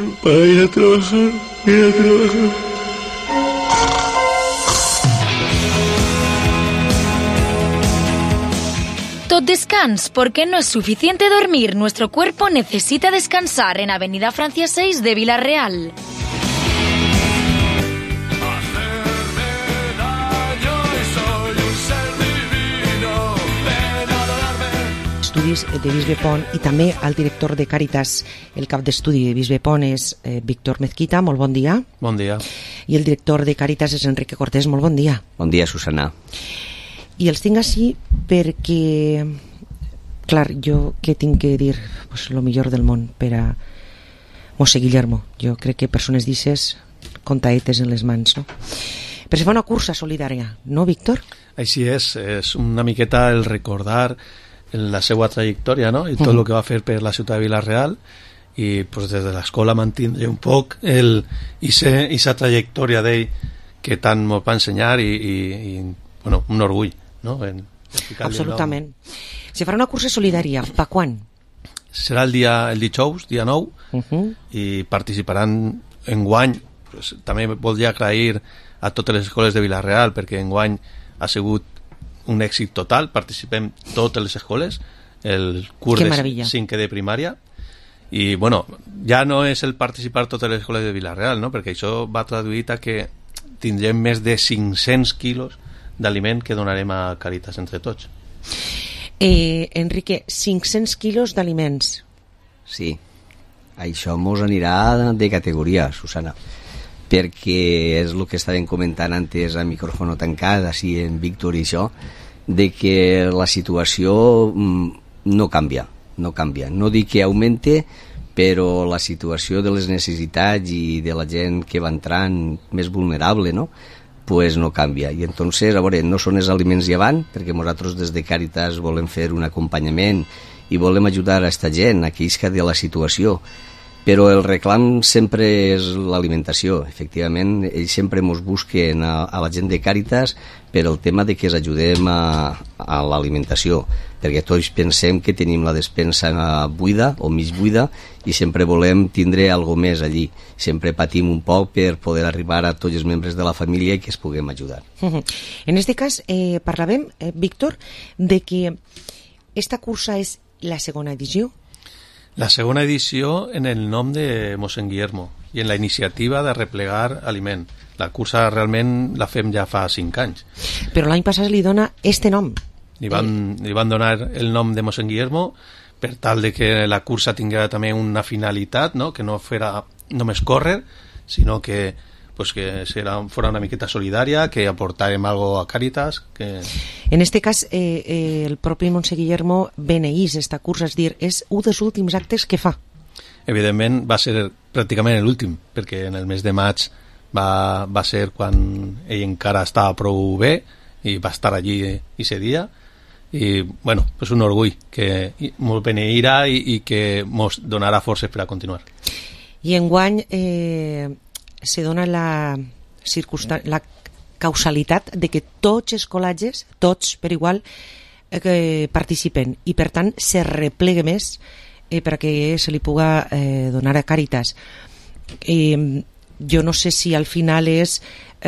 Tot descans, porque no es suficiente dormir. Nuestro cuerpo necesita descansar en Avenida Francia 6 de Vila-real. d'estudis de Bisbepont i també al director de Càritas, el cap d'estudi de Bisbepont és Víctor Mezquita, molt bon dia. Bon dia. I el director de Càritas és Enrique Cortés, molt bon dia. Bon dia, Susana. I els tinc així perquè, clar, jo què tinc que dir? Pues lo millor del món per a Mossè Guillermo. Jo crec que persones d'ixes contaetes en les mans, no? Però se fa una cursa solidària, no, Víctor? Així és una miqueta el recordar la seva trajectòria, no? I tot el que va fer per la ciutat de Vila-real i pues, des de l'escola mantindre un poc esa trajectòria d'ell que tant ens va ensenyar i bueno, un orgull, no? Absolutament. Se farà una cursa solidària, pa quan? Serà el dijous, dia 9, i participaran enguany. Pues, també voldria agrair a totes les escoles de Vila-real perquè enguany ha sigut un èxit total, participem totes les escoles, el curs de 5è de primària, i bueno, ja no és el participar totes les escoles de Vila-real, no? Perquè això va traduït a que tindrem més de 500 quilos d'aliment que donarem a Càritas entre tots. Enrique, 500 quilos d'aliments. Sí, això mos anirà de categoria, Susana, perquè és el que estàvem comentant antes a micròfono tancat, així en Víctor i això, de que la situació no canvia. No dic que augmente, però la situació de les necessitats i de la gent que va entrant més vulnerable, no? Pues no canvia. I entonces, a veure, no són els aliments llevant, perquè nosaltres des de Càritas volem fer un acompanyament i volem ajudar a esta gent, a que isca de la situació. Però el reclam sempre és l'alimentació. Efectivament, ells sempre ens busquen a la gent de Càritas per el tema de que els ajudem a l'alimentació, perquè tots pensem que tenim la despensa buida o mig buida i sempre volem tindre alguna més allí. Sempre patim un poc per poder arribar a tots els membres de la família i que es puguem ajudar. En este cas, parlàvem, Víctor, de que esta cursa és la segona edició. La segona edició en el nom de mossèn Guillermo i en la iniciativa de replegar aliment. La cursa realment la fem ja fa 5 anys. Però l'any passat li dona este nom. Li van donar el nom de mossèn Guillermo per tal de que la cursa tinguera també una finalitat, no? Que no fora només córrer, sinó que pues que fora una miqueta solidària, que aportàrem algo a Càritas. Que... En este cas, el propi Mossèn Guillermo beneís esta cursa, és dir, és un dels últims actes que fa. Evidentment va ser pràcticament l'últim, perquè en el mes de maig va ser quan ell encara estava prou bé i va estar allí ese dia, i bueno, pues un orgull que ens beneirà i que ens donarà forces per a continuar. I enguany se dona la causalitat de que tots els col·legis, tots per igual, participen i per tant se replegue més perquè se li puga donar a Càritas. Jo no sé si al final és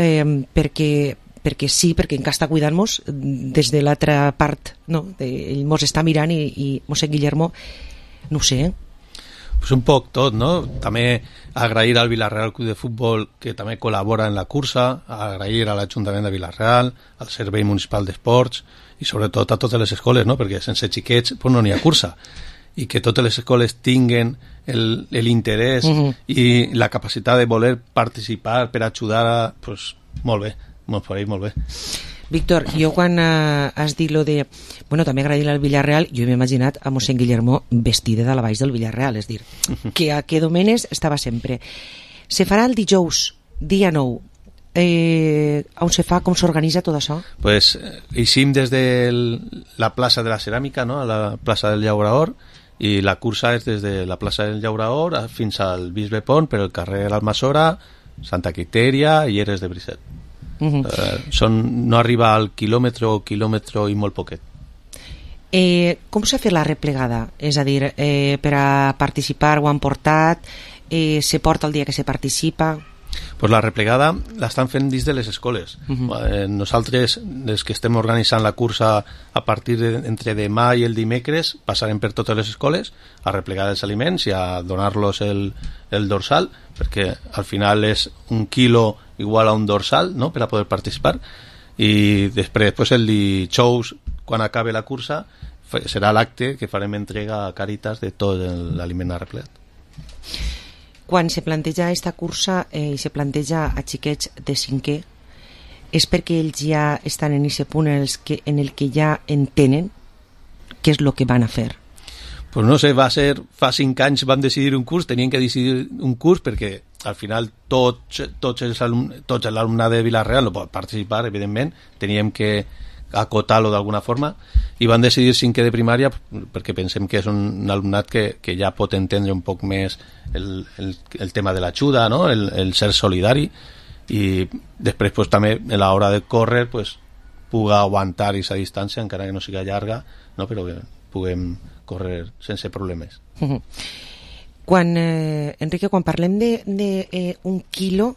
perquè sí, perquè encara està cuidant-nos des de l'altra part, no? Ell mos està mirant i mossèn Guillermo, no ho sé, Pues un poc tot, no? També agrair al Vila-real Club de Futbol que també col·labora en la cursa, agrair a l'Ajuntament de Vila-real, al Servei Municipal d'Esports i sobretot a totes les escoles, no? Perquè sense xiquets pues no n'hi ha cursa, i que totes les escoles tinguen l'interès i la capacitat de voler participar per ajudar, pues molt bé, molt bé. Víctor, jo quan has dit lo de... Bueno, també agrair al Villarreal, jo m'he imaginat a mossèn Guillermo vestida de la baix del Villarreal, és dir, que a que Domenes estava sempre. Se farà el dijous, dia 9. On se fa, com s'organitza tot això? Pues eixim des de la plaça de la Ceràmica, no? A la plaça del Llaurador, i la cursa és des de la plaça del Llaurador fins al Bisbepont, per el carrer Almassora, Santa Quitèria i Eres de Brisset. No arriba al quilòmetre i molt poquet. Com s'ha fet la replegada? És a dir, per a participar ho han portat, se porta el dia que se participa? Pues la replegada l'estan fent dins de les escoles. Nosaltres, des que estem organitzant la cursa a partir entre demà i el dimecres, passarem per totes les escoles a replegar els aliments i a donar-los el dorsal, perquè al final és 1 quilo igual a un dorsal, no?, per a poder participar. I després, pues, el dijous, quan acabe la cursa, serà l'acte que farem entrega a Càritas de tot l'aliment arreplegat. Quan se planteja aquesta cursa i se planteja a xiquets de 5è, és perquè ells ja estan en aquest punt en el que ja entenen què és el que van a fer? Pues no sé, fa 5 anys van decidir un curs, tenien que decidir un curs perquè al final tots l'alumnat de Vila-real no pot participar, evidentment, teníem que acotar-lo d'alguna forma, i van decidir 5è de primària perquè pensem que és un alumnat que ja pot entendre un poc més el tema de l'ajuda, no? el ser solidari, i després pues, també a l'hora de córrer pues, puga aguantar aquesta distància encara que no sigui llarga, no? Però que puguem córrer sense problemes. Enrique, quan parlem d'un quilo,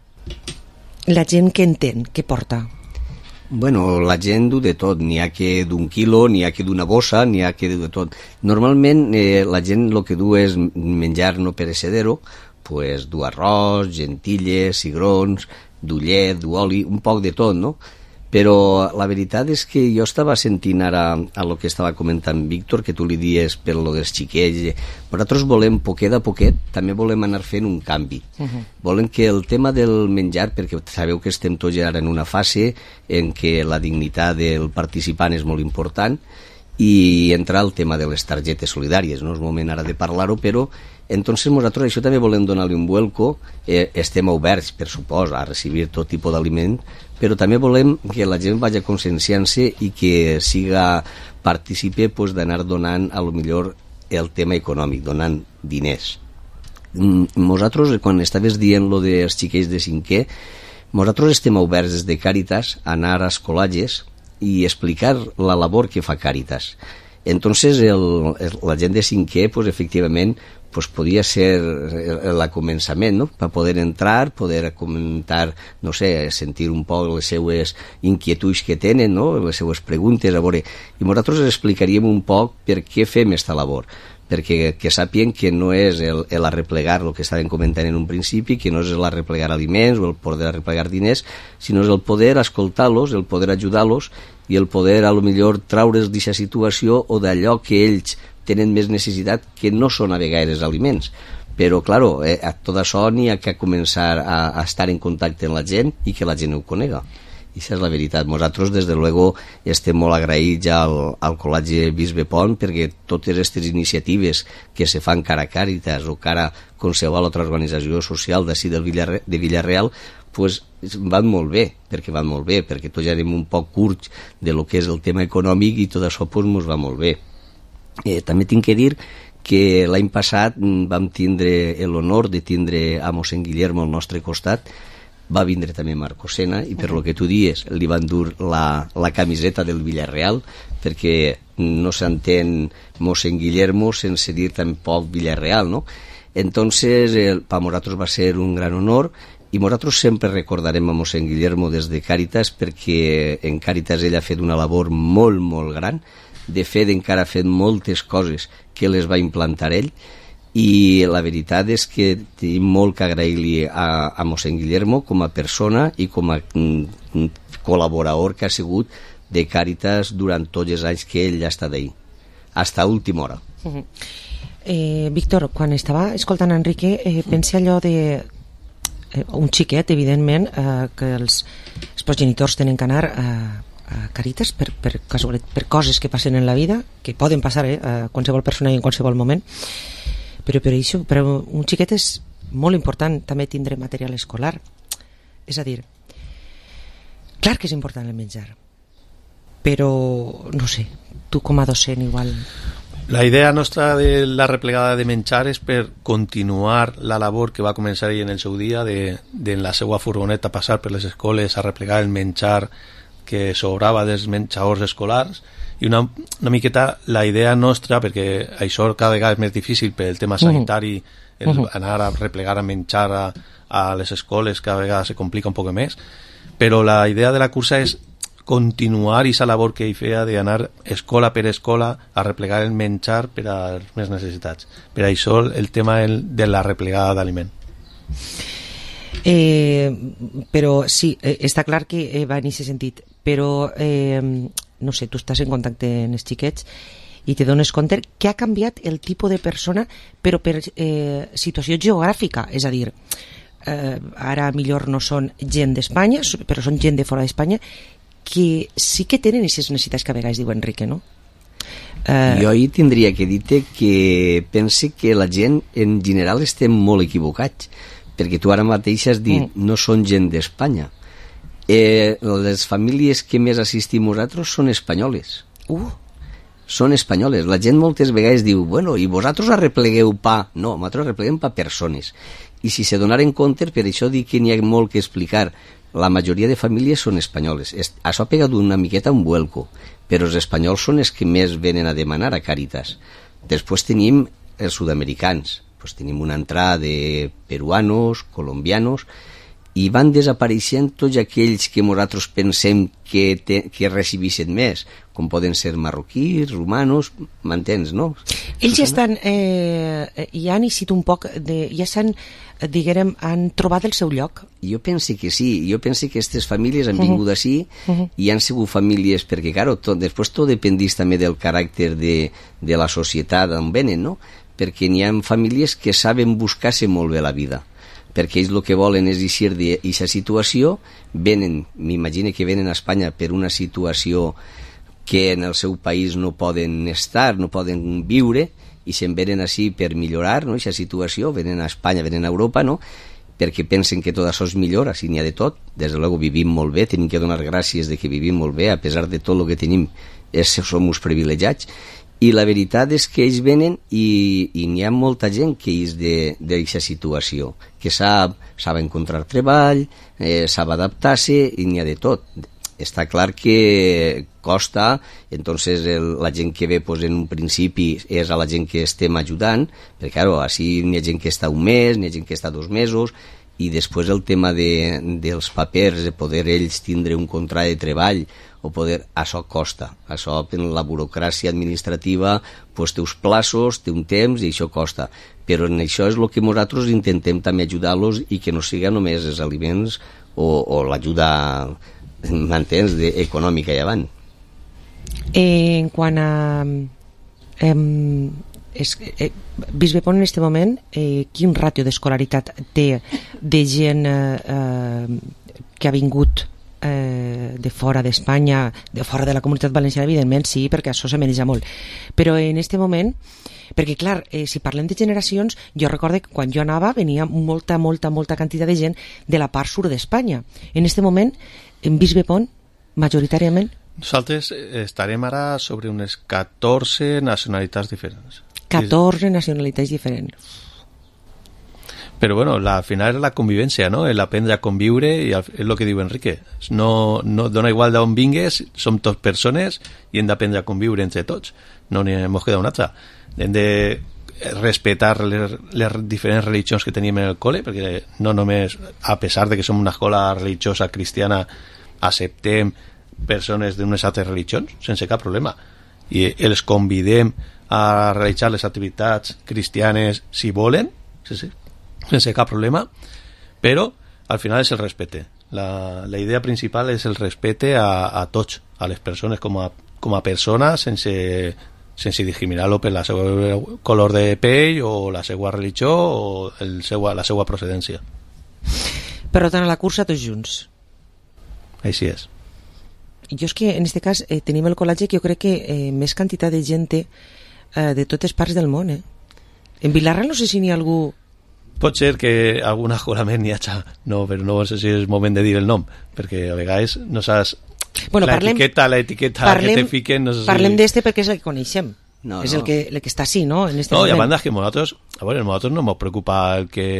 la gent què entén, què porta? Bueno, la gent du de tot, n'hi ha que d'un quilo, n'hi ha que d'una bossa, n'hi ha que de tot. Normalment la gent el que du és menjar no perecedero, pues du arròs, gentilles, cigrons, du llet, du oli, un poc de tot, no? Però la veritat és que jo estava sentint ara a lo que estava comentant Víctor, que tu li dies per lo dels xiquets. Nosaltres volem, poquet a poquet, també volem anar fent un canvi. Volem que el tema del menjar, perquè sabeu que estem tots ara en una fase en què la dignitat del participant és molt important, i entrar el tema de les targetes solidàries. No és moment ara de parlar-ho, però entonces nosaltres això també volem donar-li un vuelco. Estem oberts, per supost, a recibir tot tipus d'aliment, però també volem que la gent vagi conscienciant-se i que participe pues, d'anar donant a lo millor el tema econòmic, donant diners. Nosaltres, quan estaves dient lo dels xiquets de 5è, nosaltres estem oberts des de Càritas a anar a escolatges i explicar la labor que fa Càritas. Entonces la gent de 5è pues, efectivament pues, podia ser el començament, no? Per poder entrar, poder comentar, no sé, sentir un poc les seues inquietuds que tenen, no? Les seues preguntes, a veure, i nosaltres explicaríem un poc per què fem aquesta labor, perquè que sàpien que no és el arreplegar el que estàvem comentant en un principi, que no és el arreplegar aliments o el poder arreplegar diners, sinó és el poder escoltar-los, el poder ajudar-los i el poder a lo millor traure's d'aquesta situació o d'allò que ells tenen més necessitat, que no són a vegades aliments. Però, claro, a tot això n'hi ha que començar a estar en contacte amb la gent i que la gent ho conega. I això és la veritat. Nosaltres, des de luego, estem molt agraïts al Col·legi Bisbe Pont perquè totes aquestes iniciatives que se fan cara a Càritas o cara a qualsevol altra organització social d'ací de Vila-real pues, van molt bé, perquè tots ja anem un poc curts de lo que és el tema econòmic i tot això pues, ens va molt bé. També tinc que dir que l'any passat vam tindre l'honor de tindre a mossèn Guillermo al nostre costat. Va vindre també Marco Sena i per lo que tu dies li van dur la camiseta del Villarreal, perquè no s'entén mossèn Guillermo sense dir tampoc Villarreal, no? Entonces per nosaltres va ser un gran honor i nosaltres sempre recordarem a mossèn Guillermo des de Càritas, perquè en Càritas ell ha fet una labor molt, molt gran. De fet, encara ha fet moltes coses que les va implantar ell, i la veritat és que tenim molt que agrair-li a mossèn Guillermo com a persona i com a col·laborador que ha sigut de Càritas durant tots els anys que ell ha estat ahí, fins a última hora. Víctor, quan estava escoltant Enrique, pensa allò de un xiquet, evidentment, que els progenitors tenen que anar a Càritas per coses que passen en la vida, que poden passar a qualsevol persona i en qualsevol moment, però un xiquet és molt important també tindre material escolar. És a dir, clar que és important el menjar, però no sé, tu com a docent igual... La idea nostra de la replegada de menjar és per continuar la labor que va començar ell en el seu dia de la seva furgoneta passar per les escoles a replegar el menjar que sobrava dels menjadors escolars, i una miqueta la idea nostra, perquè això cada vegada és més difícil pel tema sanitari, anar a replegar a menjar a les escoles cada vegada se complica un poc més, però la idea de la cursa és continuar aquesta labor que ell feia d'anar escola per escola a replegar el menjar per als més necessitats. Per això el tema de la replegada d'aliment. Però sí, està clar que va en aquest sentit, però no sé, tu estàs en contacte amb els xiquets i te dones compte que ha canviat el tipus de persona, però per situació geogràfica, és a dir, ara millor no són gent d'Espanya, però són gent de fora d'Espanya, que sí que tenen aquestes necessitats que a vegades diu Enrique, no? Jo hi tindria que dir-te que pense que la gent en general estem molt equivocats, perquè tu ara mateix has dit no són gent d'Espanya. Les famílies que més assistim nosaltres són espanyoles. Són espanyoles. La gent moltes vegades diu, bueno, i vosaltres arreplegueu pa? No, nosaltres arrepleguem pa persones. I si se donaren compte, per això dic que n'hi ha molt que explicar, la majoria de famílies són espanyoles. Això ha pegat una miqueta un vuelco, però els espanyols són els que més venen a demanar a Càritas. Després tenim els sud-americans, pues tenim una entrada de peruanos, colombianos, i van desapareixent tots aquells que nosaltres pensem que recibissin més, com poden ser marroquís, romanos, m'entens, no? Ells ja estan, ja han eixit un poc, ja s'han, diguem, han trobat el seu lloc? Jo penso que sí, jo penso que aquestes famílies han vingut així i han sigut famílies, perquè, claro, després tot dependís també del caràcter de la societat on venen, no? Perquè n'hi ha famílies que saben buscar-se molt bé la vida, perquè ells el que volen és eixir d'aquesta situació, venen, m'imagino que venen a Espanya per una situació que en el seu país no poden estar, no poden viure, i se'n venen així per millorar, no?, aquesta situació, venen a Espanya, venen a Europa, no?, perquè pensen que tot això es millora, si n'hi ha de tot. Des de luego vivim molt bé, tenim que donar gràcies de que vivim molt bé, a pesar de tot el que tenim, som uns privilegiats. I la veritat és que ells venen i n'hi ha molta gent que és d'aquesta situació, que sap encontrar treball, sap adaptar-se, i n'hi ha de tot. Està clar que costa, entonces la gent que ve pues, en un principi és a la gent que estem ajudant, perquè claro, així n'hi ha gent que està un mes, n'hi ha gent que està 2 mesos, i després el tema dels papers, de poder ells tindre un contracte de treball, això costa, això en la burocràcia administrativa pues, té uns plaços, té un temps i això costa, però en això és el que nosaltres intentem també ajudar-los i que no siga només els aliments o l'ajuda, m'entens, econòmica i avant. En quant a Bisbe Pont en aquest moment, quin ràtio d'escolaritat té de gent que ha vingut de fora d'Espanya, de fora de la Comunitat Valenciana? Evidentment sí, perquè això se mereix molt, però en aquest moment, perquè clar, si parlem de generacions, jo recordo que quan jo anava venia molta quantitat de gent de la part sud d'Espanya. En aquest moment, en Bisbe Pont, majoritàriament, nosaltres estarem ara sobre unes 14 nacionalitats diferents. 14 nacionalitats diferents. Però bueno, al final és la convivència, no? L'aprendre a conviure, i és el que diu Enrique. No dona igual d'on vingues, som tots persones i hem d'aprendre a conviure entre tots. No n'hi hem quedat una altra. Hem de respetar les diferents religions que tenim en el col·le, perquè no només, a pesar de que som una escola religiosa cristiana, acceptem persones d'unes altres religions sense cap problema. I els convidem a realitzar les activitats cristianes si volen, sí, sense cap problema, però al final és el respecte. La idea principal és el respecte a tots, a les persones com a persones, sense discriminar-lo per la seva color de pell o la seva religió o la seva procedència. Per tant, a la cursa tots junts. Així és. Jo és que en aquest cas tenim el col·legi que jo crec que més quantitat de gent té de totes parts del món. En Vilarreal no sé si n'hi ha algú. Pot ser que alguna escola més n'hi hagi, no, però no sé si és moment de dir el nom, perquè a vegades no saps... Bueno, l'etiqueta que te fiquen... No sé parlem d'este perquè és el que coneixem. És el que està així, no? En este moment. I a banda que nosaltres no ens preocupa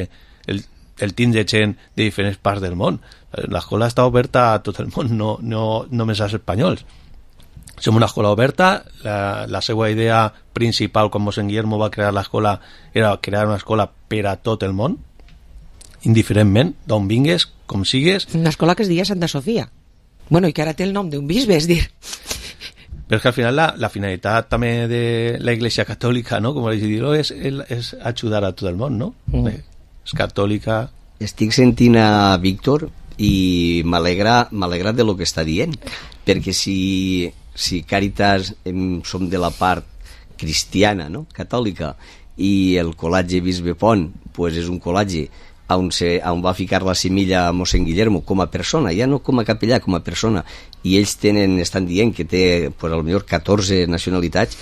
el tindre gent de diferents parts del món. L'escola està oberta a tot el món, no només als espanyols. Som una escola oberta, la seva idea principal quan Mossèn Guillermo va crear l'escola era crear una escola per a tot el món, indiferentment d'on vingues, com sigues. Una escola que es deia Santa Sofia. Bueno, i que ara té el nom d'un bisbe, és dir. Però és que al final la finalitat també de la Iglesia Catòlica, no? Com vaig dir-ho, és ajudar a tot el món, no? És catòlica. Estic sentint a Víctor i m'alegra de lo que està dient, perquè si si Càritas som de la part cristiana, no? Catòlica, i el col·legi Bisbe Pont pues és un col·legi on va ficar la semilla a mossèn Guillermo com a persona, ja no com a capellà, com a persona, i ells estan dient que té pues, potser 14 nacionalitats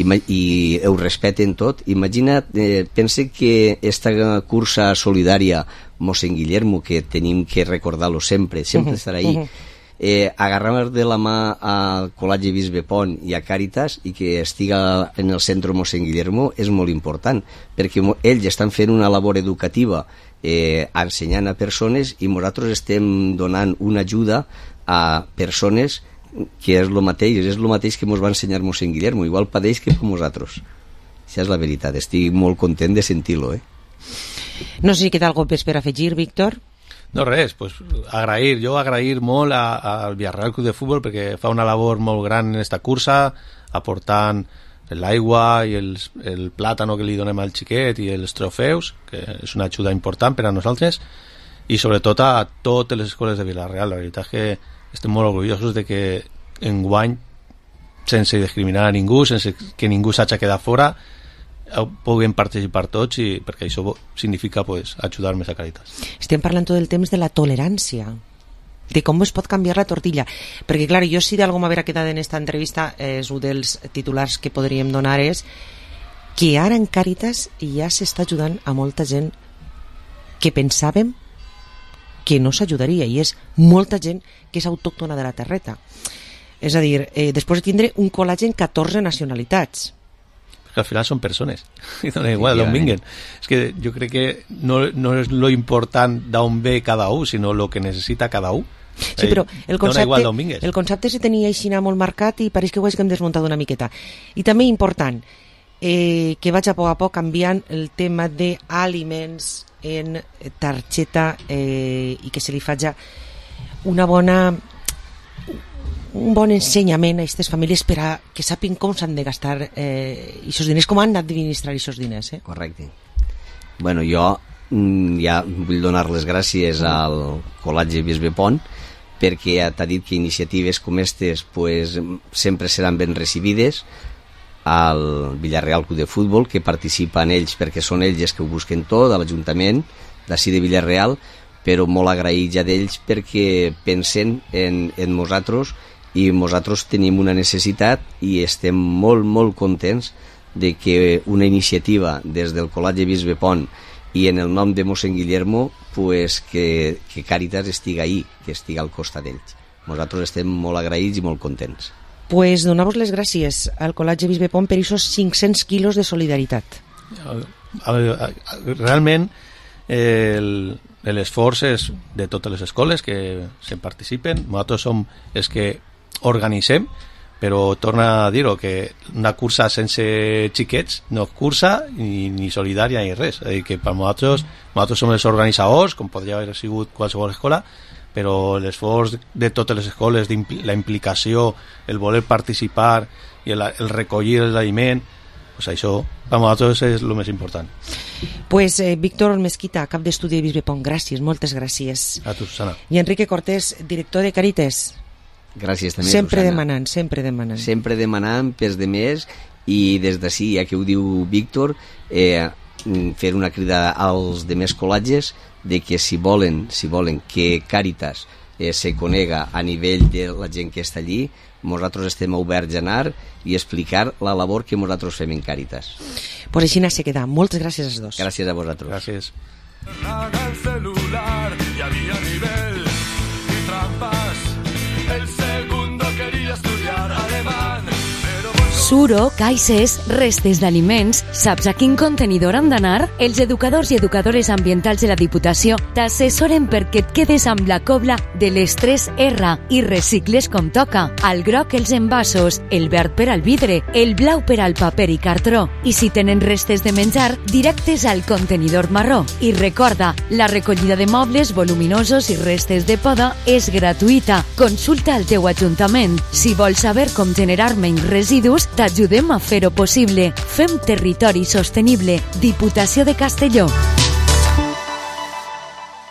i ho respeten tot. Imagina't, pense que esta cursa solidària mossèn Guillermo, que tenim que recordar-lo sempre estarà ahí, agarrar de la mà al col·legi Bisbe Pont i a Càritas i que estiga en el centre mossèn Guillermo és molt important, perquè ells estan fent una labor educativa ensenyant a persones i nosaltres estem donant una ajuda a persones que és el mateix que ens va ensenyar mossèn Guillermo, igual padeix que com nosaltres. Això és la veritat, estic molt content de sentir-lo. No sé si queda alguna cosa per afegir, Víctor? No, res, pues agrair molt al Villarreal Club de Futbol perquè fa una labor molt gran en esta cursa, aportant l'aigua i el plàtano que li donem al xiquet i els trofeus, que és una ajuda important per a nosaltres, i sobretot a totes les escoles de Villarreal. La veritat és que estem molt orgullosos de que enguany, sense discriminar a ningú, sense que ningú s'hagi quedat fora, puguem participar tots, i perquè això significa pues, ajudar més a Càritas. Estem parlant tot el temps de la tolerància, de com es pot canviar la tortilla, perquè clar, jo si d'alguna manera quedat en esta entrevista és un dels titulars que podríem donar és que ara en Càritas ja s'està ajudant a molta gent que pensàvem que no s'ajudaria, i és molta gent que és autòctona de la terreta, és a dir, després de tindre un col·legi en 14 nacionalitats, que al final són persones i dona igual d'on vinguen. És que jo crec que no és lo important d'on ve cada un, sinó lo que necessita cada un. Sí, però el concepte se tenia així molt marcat i pareix que ho hem desmuntat una miqueta. I també important que vaig a poc canviant el tema d'aliments en targeta i que se li faci un bon ensenyament a aquestes famílies per a que sàpiguen com s'han de gastar aquests diners, com han d'administrar aquests diners. Correcte. Bueno, jo ja vull donar les gràcies al col·legi Bisbe Pont perquè t'ha dit que iniciatives com aquestes pues, sempre seran ben recibides, al Villarreal Club de Futbol, que participen ells perquè són ells que ho busquen tot, a l'Ajuntament d'ací de Villarreal, però molt agraït ja d'ells perquè pensen en nosaltres, i nosaltres tenim una necessitat i estem molt, molt contents de que una iniciativa des del Col·legi Bisbe Pont i en el nom de mossèn Guillermo pues, que Càritas estiga ahí, que estiga al costat d'ells. Nosaltres estem molt agraïts i molt contents. Pues donar-vos les gràcies al Col·legi Bisbe Pont per aquests 500 quilos de solidaritat. Realment l'esforç és de totes les escoles que se'n participen. Nosaltres som els que organitzem, però torna a dir-ho, que una cursa sense xiquets no és cursa ni solidària ni res. És a dir, que per nosaltres som els organitzadors, com podria haver sigut qualsevol escola, però l'esforç de totes les escoles, la implicació, el voler participar i el recollir l'aliment, pues això per nosaltres és el més important. Pues Víctor Mesquita, cap d'estudi de Bisbe Pont, gràcies, moltes gràcies. A tu, Susana. I Enrique Cortés, director de Càritas. Gràcies també, sempre Susana. Sempre demanant pels de més, i des d'ací, ja que ho diu Víctor, fer una crida als demés col·legis de que si volen que Càritas se conega a nivell de la gent que està allí, nosaltres estem oberts a anar i explicar la labor que nosaltres fem en Càritas. Pues així se queda. Moltes gràcies als dos. Gràcies a vosaltres. Gràcies. El celular y había nivel y trampas. El segundo quería estudiar alemán. Suro, caixes, restes d'aliments, saps a quin contenidor han d'anar? Els educadors i educadores ambientals de la Diputació t'assessoren perquè et quedes amb la cobla de les 3R i recicles com toca. Al groc els envasos, el verd per al vidre, el blau per al paper i cartró. I si tenen restes de menjar, directes al contenidor marró. I recorda, la recollida de mobles voluminosos i restes de poda és gratuïta. Consulta al teu ajuntament. Si vols saber com generar menys residus, t'ajudem a fer-ho possible. Fem territori sostenible. Diputació de Castelló.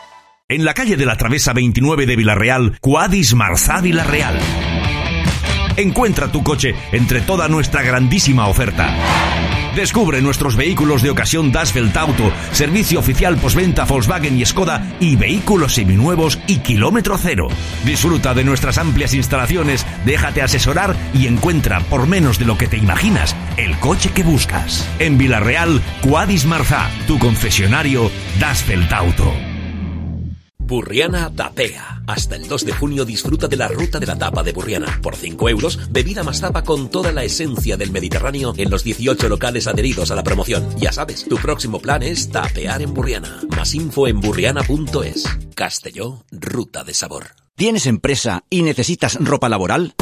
En la calle de la Travesa 29 de Villarreal, Cuadis Marzá Villarreal. Encuentra tu coche entre toda nuestra grandísima oferta. Descubre nuestros vehículos de ocasión Dasfeld Auto, servicio oficial postventa Volkswagen y Skoda y vehículos seminuevos y kilómetro cero. Disfruta de nuestras amplias instalaciones, déjate asesorar y encuentra, por menos de lo que te imaginas, el coche que buscas. En Vila-real, Quadis Marzá, tu concesionario Dasfeld Auto. Burriana Tapea. Hasta el 2 de junio disfruta de la ruta de la tapa de Burriana. Por 5 euros, bebida más tapa con toda la esencia del Mediterráneo en los 18 locales adheridos a la promoción. Ya sabes, tu próximo plan es tapear en Burriana. Más info en burriana.es. Castelló, ruta de sabor. ¿Tienes empresa y necesitas ropa laboral?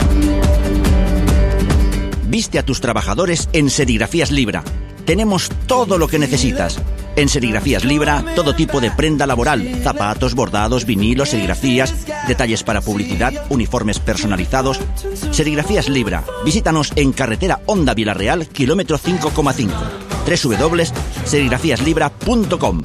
Viste a tus trabajadores en Serigrafías Libra. Tenemos todo lo que necesitas. En Serigrafías Libra, todo tipo de prenda laboral, zapatos, bordados, vinilos, serigrafías, detalles para publicidad, uniformes personalizados. Serigrafías Libra. Visítanos en carretera Honda Vila-real, kilómetro 5,5. www.serigrafíaslibra.com.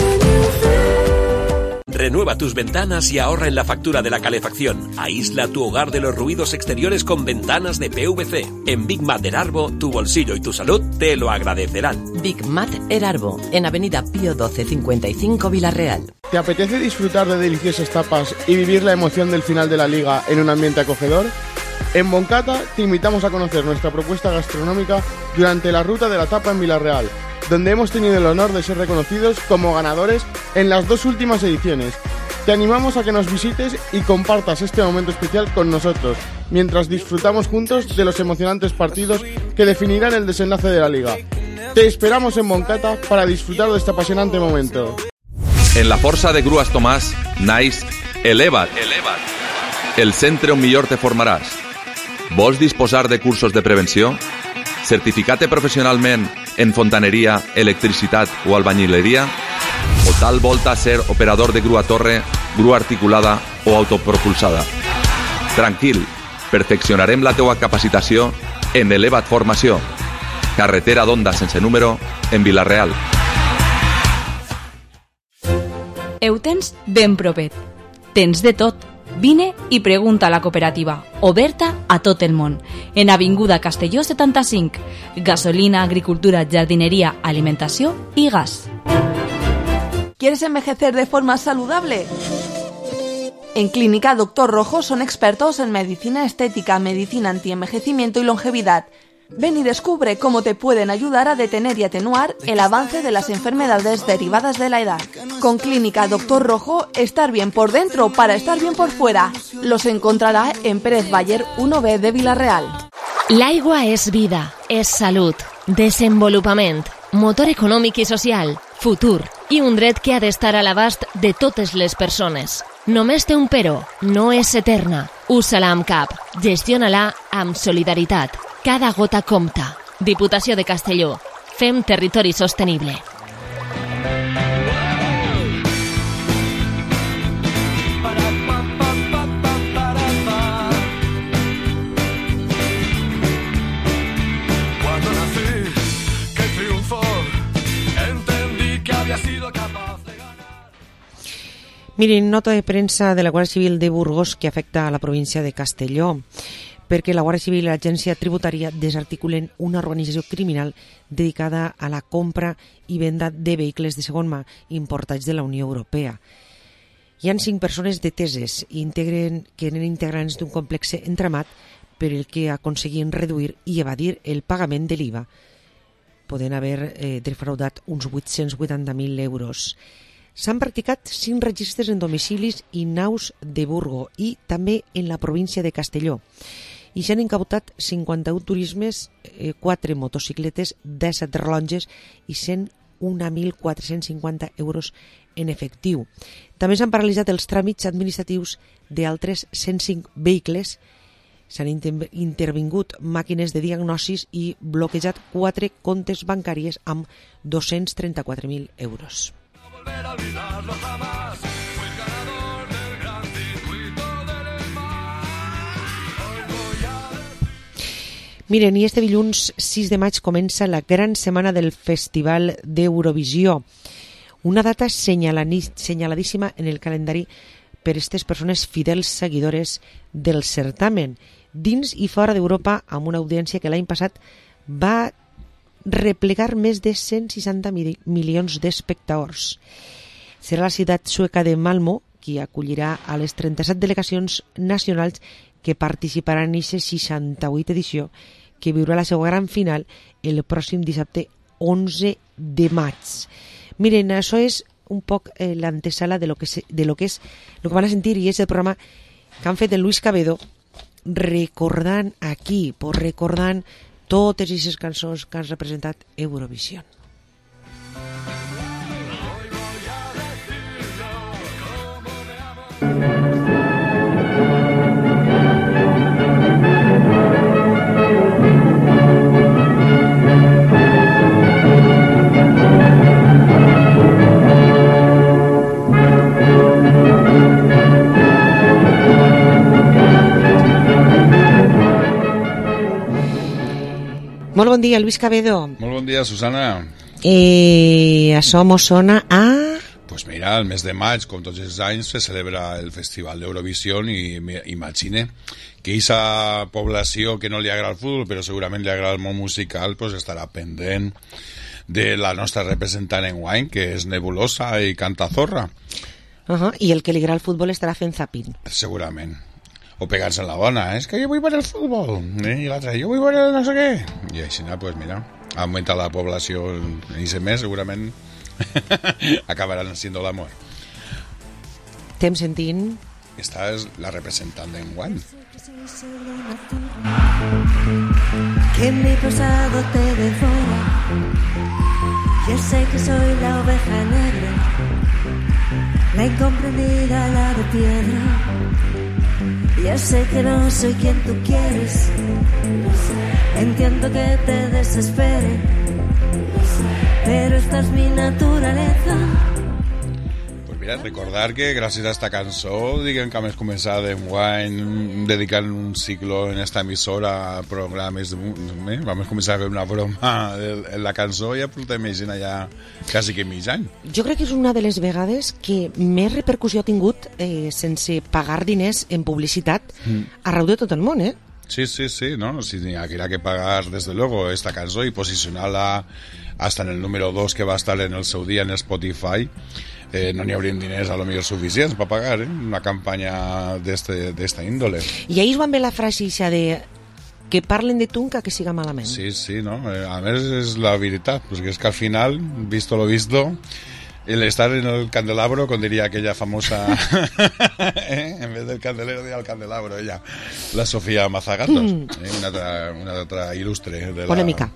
Renueva tus ventanas y ahorra en la factura de la calefacción. Aísla tu hogar de los ruidos exteriores con ventanas de PVC. En Big Mat Erarbo, tu bolsillo y tu salud te lo agradecerán. Big Mat Erarbo, en Avenida Pío 12 55 Vila-real. ¿Te apetece disfrutar de deliciosas tapas y vivir la emoción del final de la liga en un ambiente acogedor? En Moncata te invitamos a conocer nuestra propuesta gastronómica durante la ruta de la tapa en Vila-real, donde hemos tenido el honor de ser reconocidos como ganadores en las 2 últimas ediciones. Te animamos a que nos visites y compartas este momento especial con nosotros, mientras disfrutamos juntos de los emocionantes partidos que definirán el desenlace de la liga. Te esperamos en Moncata para disfrutar de este apasionante momento. En la Força de Grues Tomàs naix Eleva't. El centre on millor te formaràs. Vols disposar de cursos de prevenció? Certificar-te professionalment en fontaneria, electricitat o albañileria? O tal volta ser operador de grua torre, grua articulada o autopropulsada? Tranquil, perfeccionarem la teua capacitació en Eleva't Formació. Carretera d'Onda sense número en Vila-real. Ho tens ben propet. Tens de tot. Vine i pregunta a la cooperativa, oberta a tot el món, en Avinguda Castelló 75, gasolina, agricultura, jardinería, alimentació y gas. ¿Quieres envejecer de forma saludable? En Clínica Dr. Rojo son expertos en medicina estética, medicina antienvejecimiento y longevidad. Ven y descubre cómo te pueden ayudar a detener y atenuar el avance de las enfermedades derivadas de la edad. Con Clínica Dr. Rojo, estar bien por dentro para estar bien por fuera. Los encontrará en Pérez Bayer 1B de Vila-real. L'aigua és vida, és salut, desenvolupament, motor econòmic i social, futur i un dret que ha d'estar a l'abast de totes les persones. Només té un però, no és eterna. Usa-la amb cap, gestiona-la amb solidaritat. Cada gota compta. Diputació de Castelló. Fem territori sostenible. Cuando nací, que triunfó, entendí que había sido capaz de ganar. Miren, nota de premsa de la Guàrdia Civil de Burgos que afecta a la província de Castelló, perquè la Guàrdia Civil i l'Agència Tributària desarticulen una organització criminal dedicada a la compra i venda de vehicles de segon mà importats de la Unió Europea. Hi han 5 persones deteses que eren integrants d'un complex entramat per el que aconseguien reduir i evadir el pagament de l'IVA. Poden haver defraudat uns 880.000 euros. S'han practicat 5 registres en domicilis i naus de Burgo i també en la província de Castelló. I s'han incautat 51 turismes, 4 motocicletes, 17 rellotges i 101.450 euros en efectiu. També s'han paralitzat els tràmits administratius d'altres 105 vehicles, s'han intervingut màquines de diagnosis i bloquejat 4 comptes bancaris amb 234.000 euros. Volver a olvidarlo jamás. Fui el ganador del gran circuito del mar. Hoy voy a... Miren, i este dilluns 6 de maig comença la gran setmana del Festival d'Eurovisió, una data senyaladíssima en el calendari per aquestes persones fidels seguidores del certamen, dins i fora d'Europa, amb una audiència que l'any passat va replegar més de 160 milions d'espectadors. Serà la ciutat sueca de Malmö qui acollirà a les 37 delegacions nacionals que participaran en aquesta 68 edició, que viurà la seva gran final el pròxim dissabte 11 de maig. Miren, això és un poc l'antesala de lo que és el que van a sentir, i és el programa que han fet el Luis Cabedo recordant totes aquestes cançons que han representat Eurovisió. Molt bon dia, Luis Cabedo. Molt bon dia, Susana. Això mos sona a... Pues mira, el mes de maig, com tots els anys, se celebra el Festival d'Eurovisió i imagine que aquesta població que no li agrada el futbol, però segurament li agrada el món musical, pues estarà pendent de la nostra representant en guany, que és nebulosa i canta zorra. I el que li agrada el futbol estarà fent zapín. Segurament. O pegar-se en la dona, és que jo vull veure el futbol, i l'altra, jo vull veure no sé què. I així, pues mira, augmenta la població en aquest mes, segurament acabaran siendo l'amor. Estem sentint... Esta és la representant d'enguany. Que mi pasado te devora. Ya sé que soy la oveja negra, la incomprendida, la de piedra. Ya sé que no soy quien tú quieres, entiendo que te desespere, pero esta es mi naturaleza. Pues mira, recordar que gràcies a esta cançó, diguem que hem començat enguany dedicant un ciclo en esta emissora a programes vam començar a fer una broma en la cançó i ja portem allà quasi que mig any. Jo crec que és una de les vegades que més repercussió ha tingut sense pagar diners en publicitat arreu de tot el món, Sí, ¿no? Si habrá que pagar desde luego esta canción y posicionarla hasta en el número 2 que va a estar en el seu día en Spotify. No n'hi haurien diners a lo millor suficients per pagar una campanya d'esta índole. I ahir van ver la frase de que parlen de Tunca que siga malament. Sí, no? A més és la veritat, perquè és que al final, visto lo visto, el estar en el candelabro, com diria aquella famosa en vez del candelero diria el candelabro, ella, la Sofía Mazagatos, una altra il·lustre de la... Polèmica.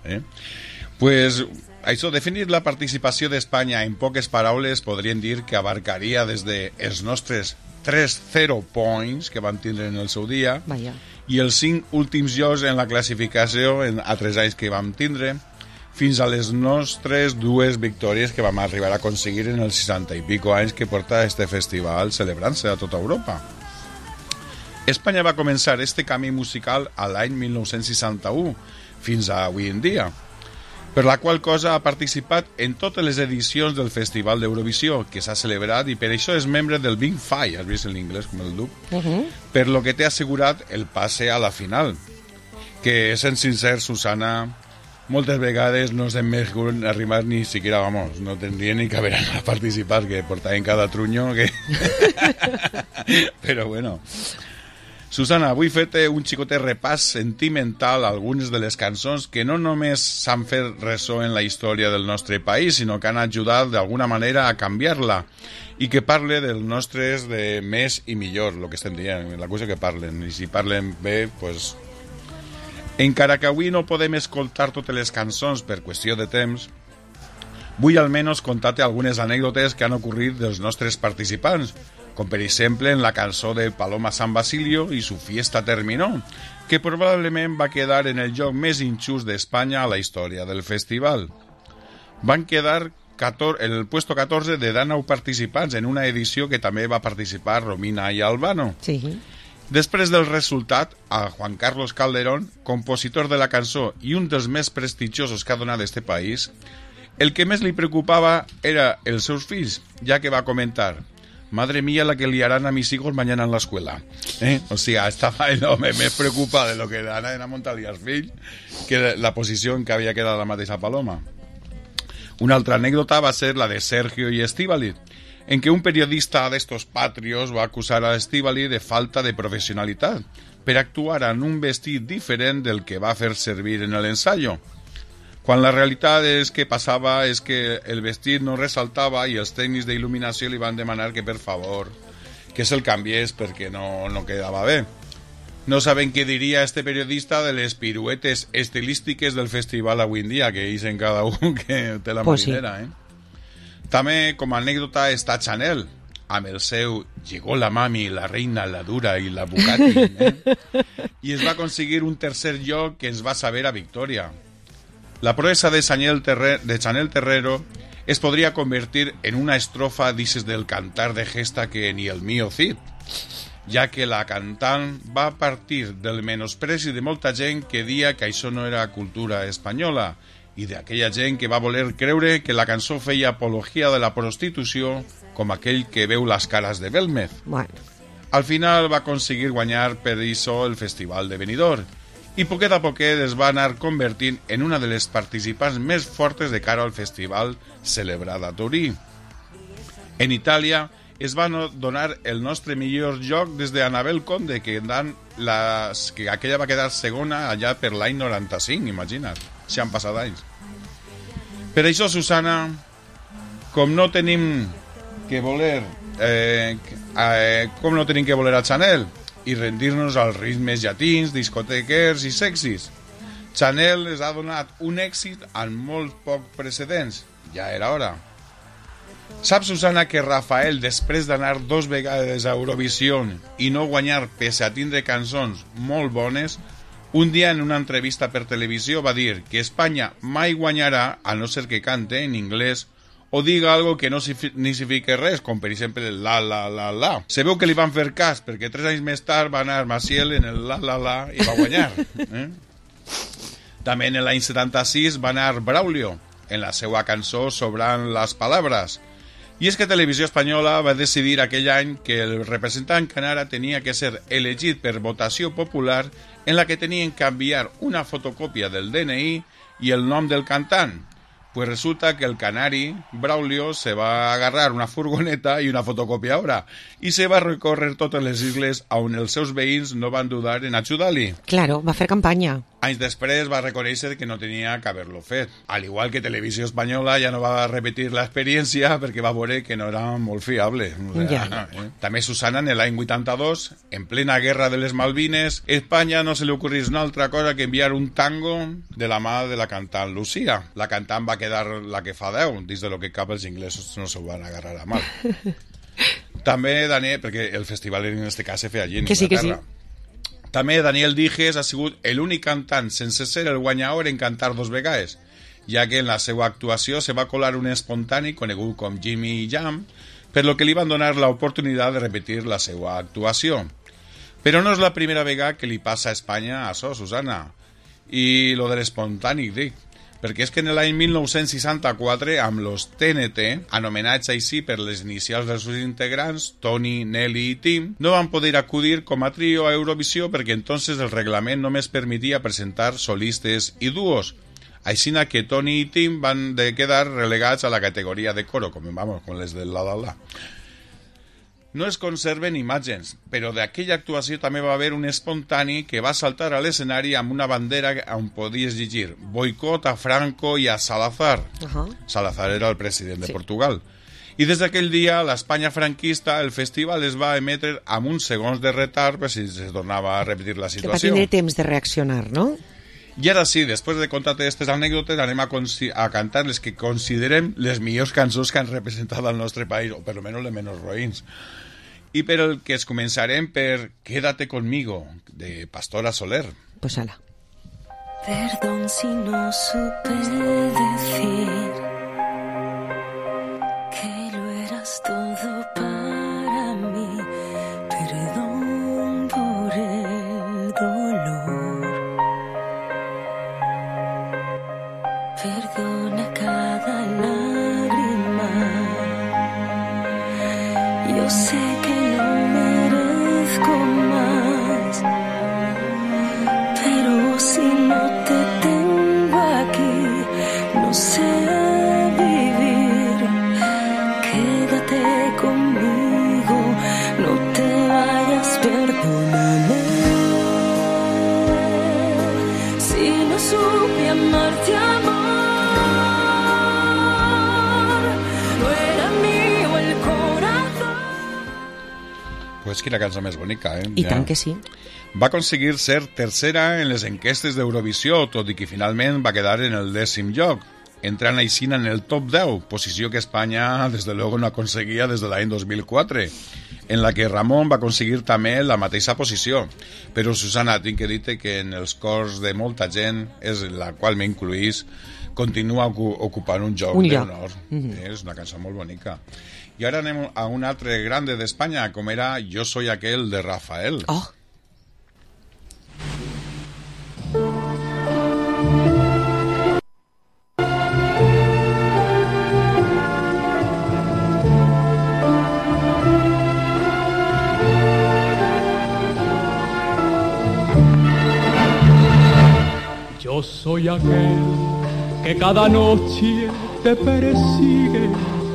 Pues això, definir la participació d'Espanya en poques paraules podríem dir que abarcaria des de els nostres 3-0 points que van tindre en el seu dia i els 5 últims llocs en la classificació a 3 anys que vam tindre, fins a les nostres 2 victòries que vam arribar a aconseguir en els 60 i pico anys que porta este festival celebrant-se a tota Europa. Espanya va començar este camí musical a l'any 1961 fins a avui en dia, per la qual cosa ha participat en totes les edicions del Festival d'Eurovisió que s'ha celebrat i per això és membre del Big Five, has vist en l'inglès com el duc, per lo que té assegurat el passe a la final, que sent sincer, Susana, moltes vegades no s'hem arribat ni siquiera, vamos, no tendría ni que haver a participar, que portaven cada truño que... Però bueno... Susana, avui fet un xicotet repàs sentimental a algunes de les cançons que no només s'han fet ressò en la història del nostre país, sinó que han ajudat d'alguna manera a canviar-la i que parle dels nostres de més i millor, el que estem dient, la cosa que parlen, i si parlen bé, pues... Encara que avui no podem escoltar totes les cançons per qüestió de temps, vull almenys contar-te algunes anècdotes que han ocorrit dels nostres participants, com per exemple en la cançó de Paloma San Basilio i Su fiesta terminó, que probablement va quedar en el lloc més injust d'Espanya a la història del festival. Van quedar en el puesto 14 de 19 participants en una edició que també va participar Romina i Albano. Sí. Després del resultat, a Juan Carlos Calderón, compositor de la cançó i un dels més prestigiosos que ha donat este país, el que més li preocupava era els seus fills, ja que va comentar: madre mía la que liarán a mis hijos mañana en la escuela. O sea, estaba més preocupada de lo que anaven a muntar els fills que la posició en què havia quedat la mateixa Paloma. Una altra anècdota va ser la de Sergio y Estíbaliz, en què un periodista d'estos patrios va acusar a Estíbaliz de falta de professionalitat per actuar en un vestit diferent del que va fer servir en l'ensayo, quan la realitat és que passava és que el vestit no ressaltava i els tècnics d'il·luminació li van demanar que per favor que se'l canviés perquè no quedava bé. No saben què diria este periodista de les piruetes estilístiques del festival avui en dia, que dicen cada un que té la marinera, També, com a anècdota, està Chanel, amb el seu Llegó la mami, la reina, la dura i la Bugatti, i es va aconseguir un tercer lloc que ens va saber a victòria. La proeza de Chanel Terrero es podria convertir en una estrofa dices del cantar de gesta que ni el mío Cid, ja que la cantant va partir del menospreci de molta gent que dia que això no era cultura espanyola i d'aquella gent que va voler creure que la cançó feia apologia de la prostitució com aquell que veu les cares de Belmez. Bueno. Al final va aconseguir guanyar per això el Festival de Benidorm i poquet a poquet es va anar convertint en una de les participants més fortes de cara al festival celebrat a Turí. En Itàlia es va donar el nostre millor joc des d'Anabel Conde, que aquella va quedar segona allà per l'any 95, imagina't, si han passat anys. Per això, Susana, com no tenim que voler a Chanel i rendir-nos als ritmes llatins, discotequers i sexis, Chanel les ha donat un èxit amb molt poc precedents. Ja era hora. Saps, Susana, que Rafael, després d'anar 2 vegades a Eurovision i no guanyar pese a tindre cançons molt bones, un dia en una entrevista per televisió va dir que Espanya mai guanyarà a no ser que cante en anglès o diga algo que no signifique res, com per exemple la la la la. Se veu que li van fer cas, perquè 3 anys més tard va anar Maciel en el la la la i va guanyar. També en l'any 76 va anar Braulio en la seva cançó Sobran las palabras. I és que Televisió Espanyola va decidir aquell any que el representant canara tenia que ser elegit per votació popular en la que tenien que enviar una fotocòpia del DNI i el nom del cantant. Pues resulta que el canari, Braulio, se va agarrar una furgoneta i una fotocopiadora i se va recórrer totes les isles on els seus veïns no van dudar en ajudar-li. Claro, va fer campanya. Anys després va reconèixer que no tenia que haver-lo fet. Al igual que Televisió Espanyola ja no va repetir l'experiència perquè va veure que no era molt fiable. També, Susana, en l'any 82, en plena guerra de les Malvines, a Espanya no se li ocorrís una altra cosa que enviar un tango de la mà de la cantant Lucía. La cantant va quedar la que fa 10, dins de lo que cap els inglesos no s'ho van agarrar a mal. També, Daniel, perquè el festival en este cas se feia allí en Inglaterra. També Daniel Dijes ha sigut l'únic cantant sense ser el guanyador en cantar 2 vegades, ja que en la seva actuació se va colar un espontani conegut com Jimmy Jam, per lo que li van donar l'oportunitat de repetir la seva actuació. Però no és la primera vegada que li passa a Espanya això, Susana, i lo de l'espontani, dic, perquè és que en l'any 1964, amb los TNT, anomenats així per les inicials dels seus integrants, Tony, Nelly i Tim, no van poder acudir com a trio a Eurovisió perquè entonces el reglament només permetia presentar solistes i dúos. Aixina que Tony i Tim van de quedar relegats a la categoria de coro, com les del la la la. No es conserven imatges, però d'aquella actuació també va haver un espontani que va saltar a l'escenari amb una bandera on podies llegir boicot a Franco i a Salazar. Salazar era el president de Portugal. I des d'aquell dia, a l'Espanya franquista, el festival es va emetre amb uns segons de retard per si es tornava a repetir la situació. Que va tindre temps de reaccionar, no? I ara sí, després de contar aquestes anècdotes, anem a cantar les que considerem les millors cançons que han representat al nostre país, o per lo menos les menys roïns. I per el que es començarem per Quédate conmigo, de Pastora Soler. Pues ala. Perdón si no supe decir que lo eras todo para mí. Perdón por el dolor. Perdona cada lágrima. Yo sé sé que no merezco más, pero si no te tengo aquí, no sé vivir. Quédate conmigo, no te vayas, perdóname. Si no supe amarte, amor, no era mío el corazón. Pues quina cançó més bonica, eh? I tant que sí. Va aconseguir ser tercera en les enquestes d'Eurovisió, tot i que finalment va quedar en el 10è lloc, entrant aixina en el top 10, posició que Espanya, des de luego, no aconseguia des de l'any 2004, en la que Ramon va aconseguir també la mateixa posició. Però, Susana, tinc que dir-te que en els cors de molta gent, és la qual m'incluís, continua ocupant un lloc d'honor. És una cançó molt bonica. I ara anem a un altre grande d'Espanya, com era Yo soy aquel de Rafael. Oh! Yo soy aquel que cada noche te persigue.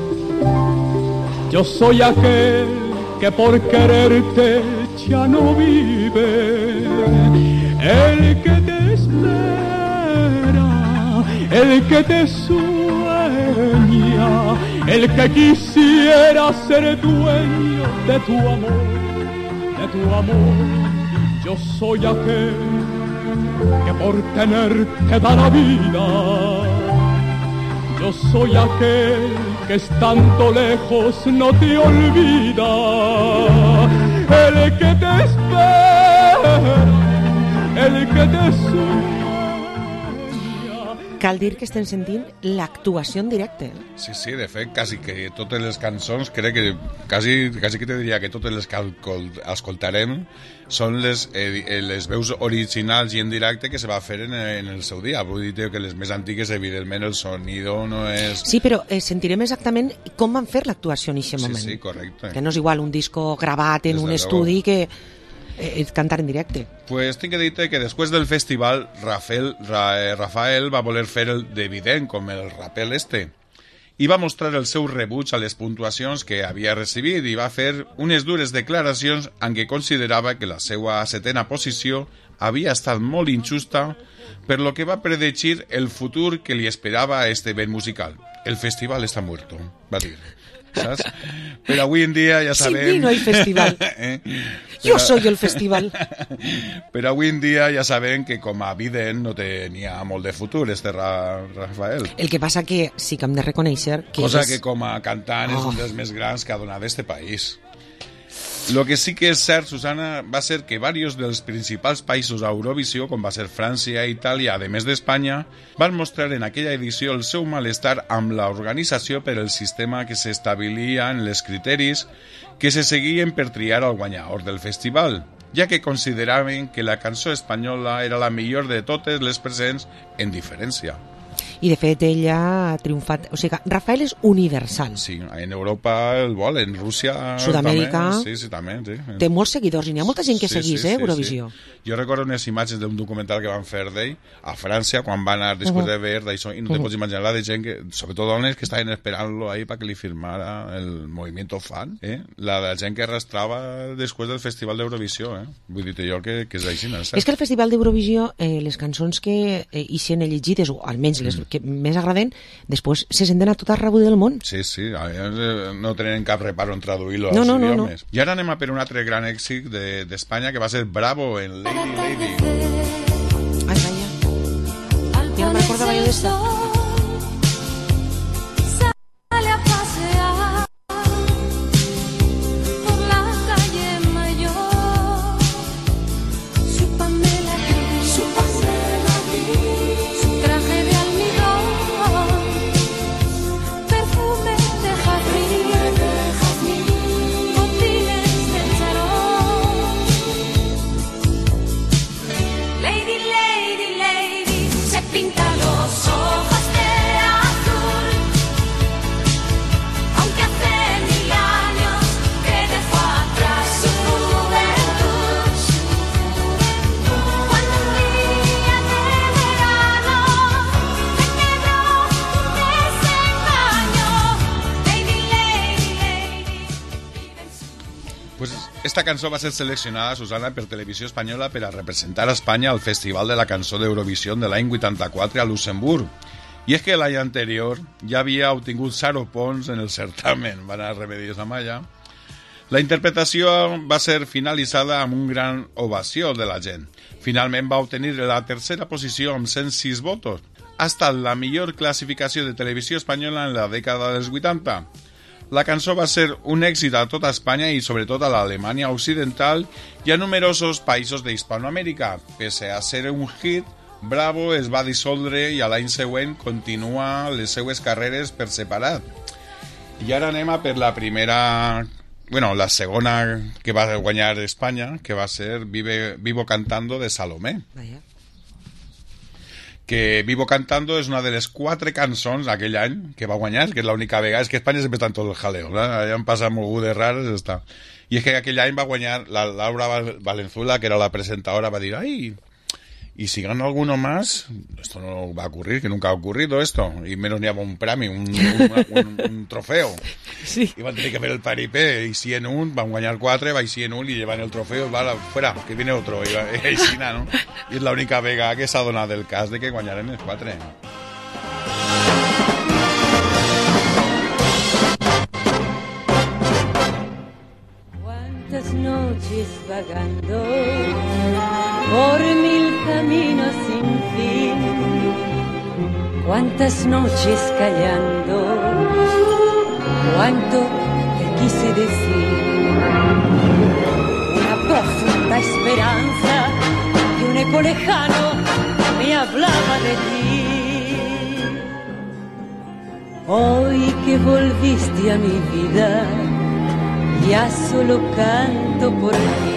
Yo soy aquel que por quererte ya no vive. El que te espera, el que te sueña, el que quisiera ser dueño de tu amor, de tu amor. Yo soy aquel que por tenerte da la vida. Yo soy aquel que estando lejos no te olvida. El que te espera, el que te sueña. Cal dir que estem sentint l'actuació en directe. Sí, sí, de fet, quasi que totes les cançons, crec que quasi que te diria que totes les que escoltarem són les veus originals i en directe que se va fer en el seu dia. Vull dir que les més antigues, evidentment, el sonido no és... Sí, però sentirem exactament com van fer l'actuació en aquest moment. Sí, sí, correcte. Que no és igual un disco gravat en un estudi que cantar en directe. Pues tinc que dir-te que després del festival Rafael va voler fer el d'evident com el rapel i va mostrar el seu rebuig a les puntuacions que havia recibit i va fer unes dures declaracions en què considerava que la seva 7a posició havia estat molt injusta, per lo que va predecir el futur que li esperava a este event musical. El festival està muerto, va dir. ¿Sabes? Pero hoy en día ya sabemos... Sin mí no hay festival. Yo soy el festival. Però avui en dia ja sabem que com a evident no tenia molt de futur este Rafael. El que passa que sí que hem de reconèixer que cosa que com a cantant és un dels més grans que ha donat este país. Lo que sí que és cert, Susana, va ser que diversos dels principals països a Eurovisió, com va ser França i Itàlia, a més d'Espanya, van mostrar en aquella edició el seu malestar amb l'organització per el sistema que s'estabilia en els criteris que se seguien per triar al guanyador del festival, ja que consideraven que la cançó espanyola era la millor de totes les presents en diferència. I de fet ella ha triomfat, o sigui, Rafael és universal. Sí, en Europa el vol, en Rússia Sud-amèrica també, sí, també, sí. Té molts seguidors i n'hi ha molta gent que seguís, Eurovisió. Sí. Jo recordo unes imatges d'un documental que van fer d'ell a França quan va anar després de ver d'això i no te pots imaginar la de gent que, sobretot dones que estaven esperant-lo ahí para que li firmara el movimiento fan, la de gent que arrastrava després del Festival d'Eurovisió, vull dir-te jo que és així, no? És que el Festival d'Eurovisió, les cançons que hi sent elegides, o almenys les que més agraden, després se senten a tot arreu del món. Sí, sí, no tenen cap reparo en traduir-lo als idiomes. I ara anem a per un altre gran èxit d'Espanya que va ser Bravo en Lady Lady. Ai, vaya. Jo no me recordava jo d'esta. Pinta los ojos. Pues esta cançó va ser seleccionada, Susana, per Televisió Espanyola per a representar a Espanya al Festival de la Cançó d'Eurovisió de l'any 84 a Luxemburg. I és que l'any anterior ja havia obtingut 0 punts en el certamen, van a Remedios Amaya. La interpretació va ser finalitzada amb un gran ovació de la gent. Finalment va obtenir la tercera posició amb 106 votos. Ha estat la millor classificació de Televisió Espanyola en la dècada dels 80. La cançó va ser un èxit a tota Espanya i sobretot a l'Alemanya Occidental i a numerosos països d'Hispanoamèrica. Pese a ser un hit, Bravo es va dissoldre i a l'any següent continua les seues carreres per separat. I ara anem a per la primera... Bueno, la segona que va guanyar Espanya, que va ser Vivo Cantando de Salomé. Vaya. Que Vivo Cantando és una de les 4 cançons aquell any que va guanyar, que és l'única vegada. És que a Espanya sempre està en tot el jaleo, ¿no? Allà han passat mogudes rares, està. I és que aquell any va guanyar la Laura Valenzuela, que era la presentadora, va dir, ai, y si gana alguno más, esto no va a ocurrir, que nunca ha ocurrido esto, y menos ni a un premio, un trofeo. Sí. Y van a tener que ver el paripé, y si en un, van a guanyar 4, va y si en un, y llevan el trofeo, y va fuera, que viene otro, y així, ¿no? I és l'única vegada que s'ha donat el cas de que guanyaren els 4. Cuántas noches vagando por 1000 caminos sin fin, cuántas noches callando, cuánto te quise decir, una profunda esperanza que un eco lejano me hablaba de ti. Hoy que volviste a mi vida, ya solo canto por ti.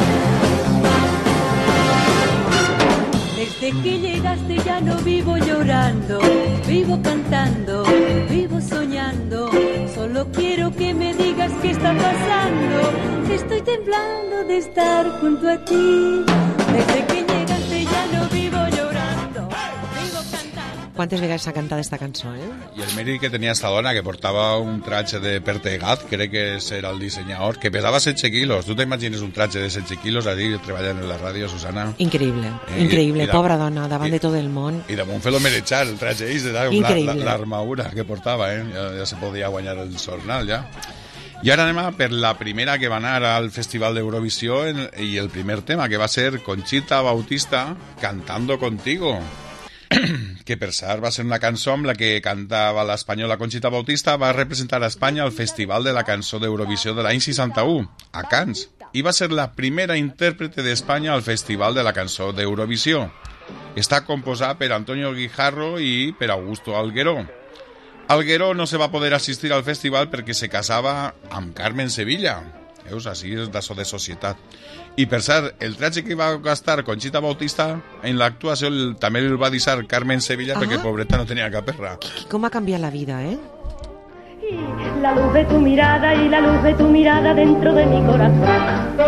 Desde que llegaste ya no vivo llorando, vivo cantando, vivo soñando. Solo quiero que me digas qué está pasando, que estoy temblando de estar junto a ti. Desde que llegaste ya no vivo llorando, vivo cantando. Quantes vegades s'ha cantat esta cançó, eh? I el mèrit que tenia esta dona, que portava un traje de Pertegat, crec que era el dissenyador, que pesava 16 quilos. Tu t'imagines un traje de 16 quilos allí treballant en la ràdio, Susana? Increïble, increïble. Pobra dona, davant de tot el món. I damunt fer-lo mereixar, el traje l'armadura que portava, ja se podia guanyar el jornal, ja. I ara anem per la primera que va anar al Festival d'Eurovisió i el primer tema, que va ser Conchita Bautista, Cantando Contigo, que per cert va ser una cançó amb la que cantava l'espanyola Conchita Bautista, va representar a Espanya al Festival de la Cançó d'Eurovisió de l'any 61, a Cannes, i va ser la primera intèrprete d'Espanya al Festival de la Cançó d'Eurovisió. Està composada per Antonio Guijarro i per Augusto Algueró. Algueró no se va poder assistir al festival perquè se casava amb Carmen Sevilla. Veus, així és d'això de societat. I per cert, el traje que va gastar Conchita Bautista en l'actuació també el va deixar Carmen Sevilla perquè pobreta no tenia cap perra. Com ha canviat la vida, eh? La luz de tu mirada y la luz de tu mirada dentro de mi corazón.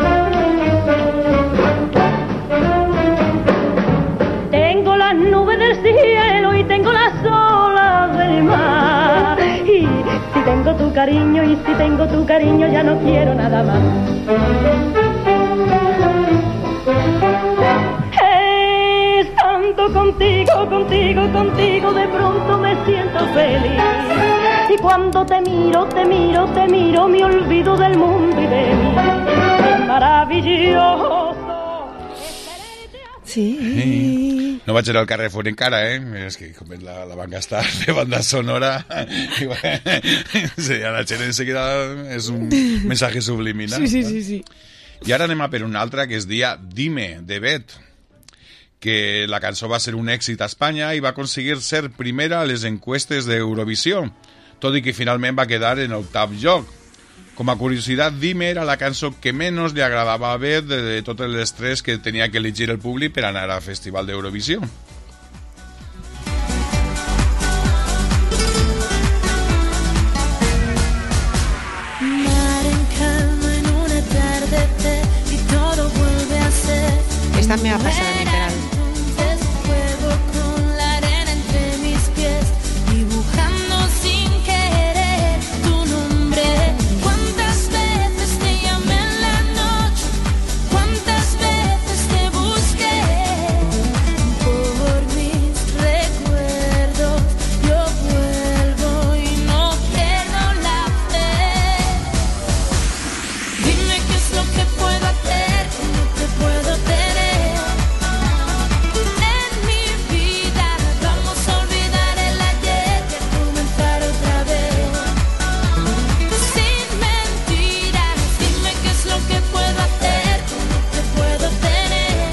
Tengo las nubes del cielo y tengo las olas del mar. Y si tengo tu cariño y si tengo tu cariño ya no quiero nada más. Estando contigo, contigo, contigo de pronto me siento feliz. Y cuando te miro, te miro, te miro, me olvido del mundo y de mí. Es maravilloso. Sí. No vaig anar al Carrefour encara, és que com la van gastar de banda sonora i sí, a la gent enseguida és un missatge subliminal. Sí. I ara anem a per una altra que es dia Dime, de Bet, que la cançó va ser un èxit a Espanya i va aconseguir ser primera a les encuestes d'Eurovisió, tot i que finalment va quedar en 8º lloc. Com a curiositat, Dime era la cançó que menys li agradava a Bet de totes les 3 que tenia que elegir el públic per anar al Festival d'Eurovisió. Esta me va a pasar a mi canal. lo que puedo hacer, no te puedo tener. En mi vida vamos a olvidar el ayer y a comenzar otra vez. Sin mentiras, dime qué es lo que puedo hacer, no te puedo tener.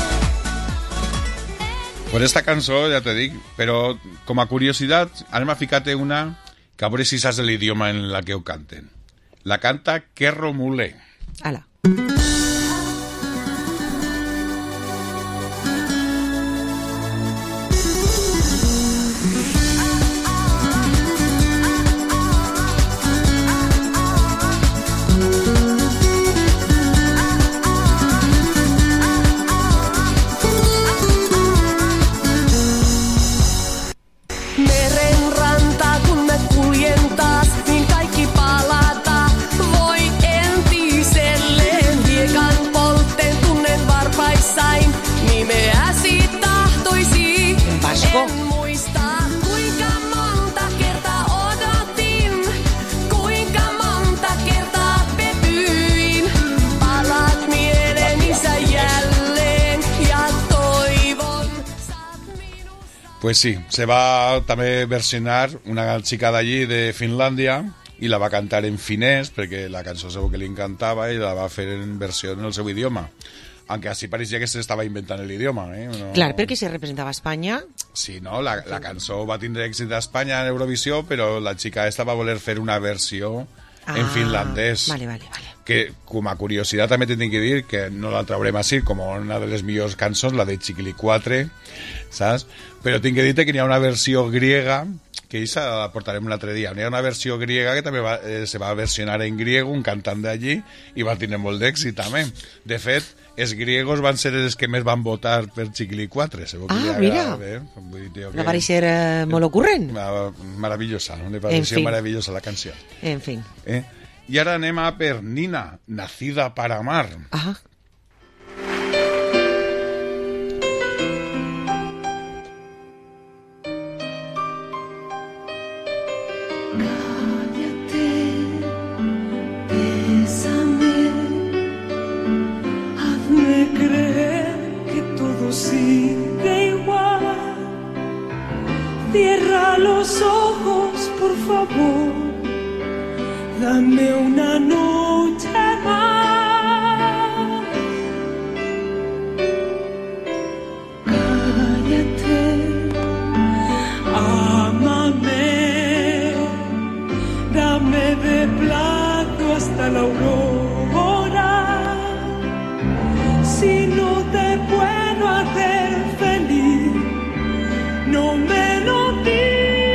Por esta cançó, ja te dic, però com a curiositat, anem a ficar-te una que a veure si saps l'idioma en la que ho canten. La canta Kerro Mule. Ala. Meren ranta, kun me kuljen taas, niin kaikki palata voi entiselleen. Hiekan poltten tunnen varpaissain, nimeäsi tahtoisin. En muista, kuinka monta kertaa odotin, kuinka monta kertaa petyin. Palat mielenisä jälleen ja toivon. Pues sí, se va també versionar una chica d'allí, de Finlàndia, i la va cantar en finès, perquè la cançó segur que li encantava, i la va fer en versió en el seu idioma. Aunque así parecía que se estava inventant l'idioma. No... Clar, perquè se representava a Espanya. Sí, no? La cançó va tindre èxit a Espanya en Eurovisió, però la xica esta va voler fer una versió en finlandès. Vale. Que, com a curiositat, també t'he que dir que no la traurem així com una de les millors cançons, la de Chiquili 4, saps? Però tinc que dir que hi ha una versió griega, que aquesta la portarem un altre dia. Hi ha una versió griega que també se va versionar en griego, un cantant d'allí, i va tenir molt d'èxit també. De fet, els griegos van ser els que més van votar per Chiquili 4. Mira, va parecer molt ocurrent. Maravillosa, me pareció maravillosa la canció. En fin. I ara anem a per Nina, Nacida para Amar. Ajá. Bésame, hazme creer que todo sigue igual. Cierra los ojos, por favor. Dame una noche más. Cállate, ámame, dame de plazo hasta la aurora. Si no te puedo hacer feliz, no me lo digas.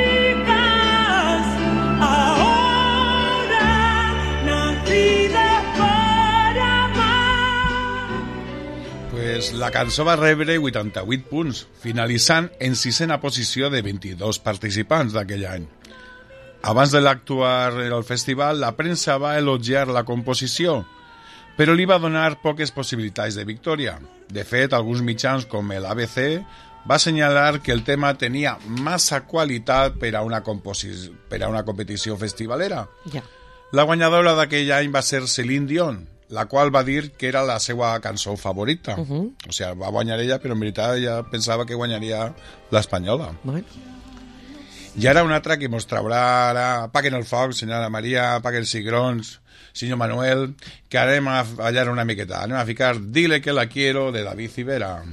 La cançó va rebre 88 punts, finalitzant en 6a posició de 22 participants d'aquell any. Abans de l'actuar al festival, la premsa va elogiar la composició, però li va donar poques possibilitats de victòria. De fet, alguns mitjans com l'ABC va assenyalar que el tema tenia massa qualitat per a una competició festivalera. Ja. La guanyadora d'aquell any va ser Celine Dion, la qual va dir que era la seva cançó favorita. O sigui, va guanyar ella, però en veritat ella pensava que guanyaria l'espanyola. Bueno. I ara una altra que mos traurà ara Apaguen el foc, senyora Maria, apaguen els cigrons, senyor Manuel, que anem a ballar una miqueta. Anem a ficar Dile que la quiero, de David Civera.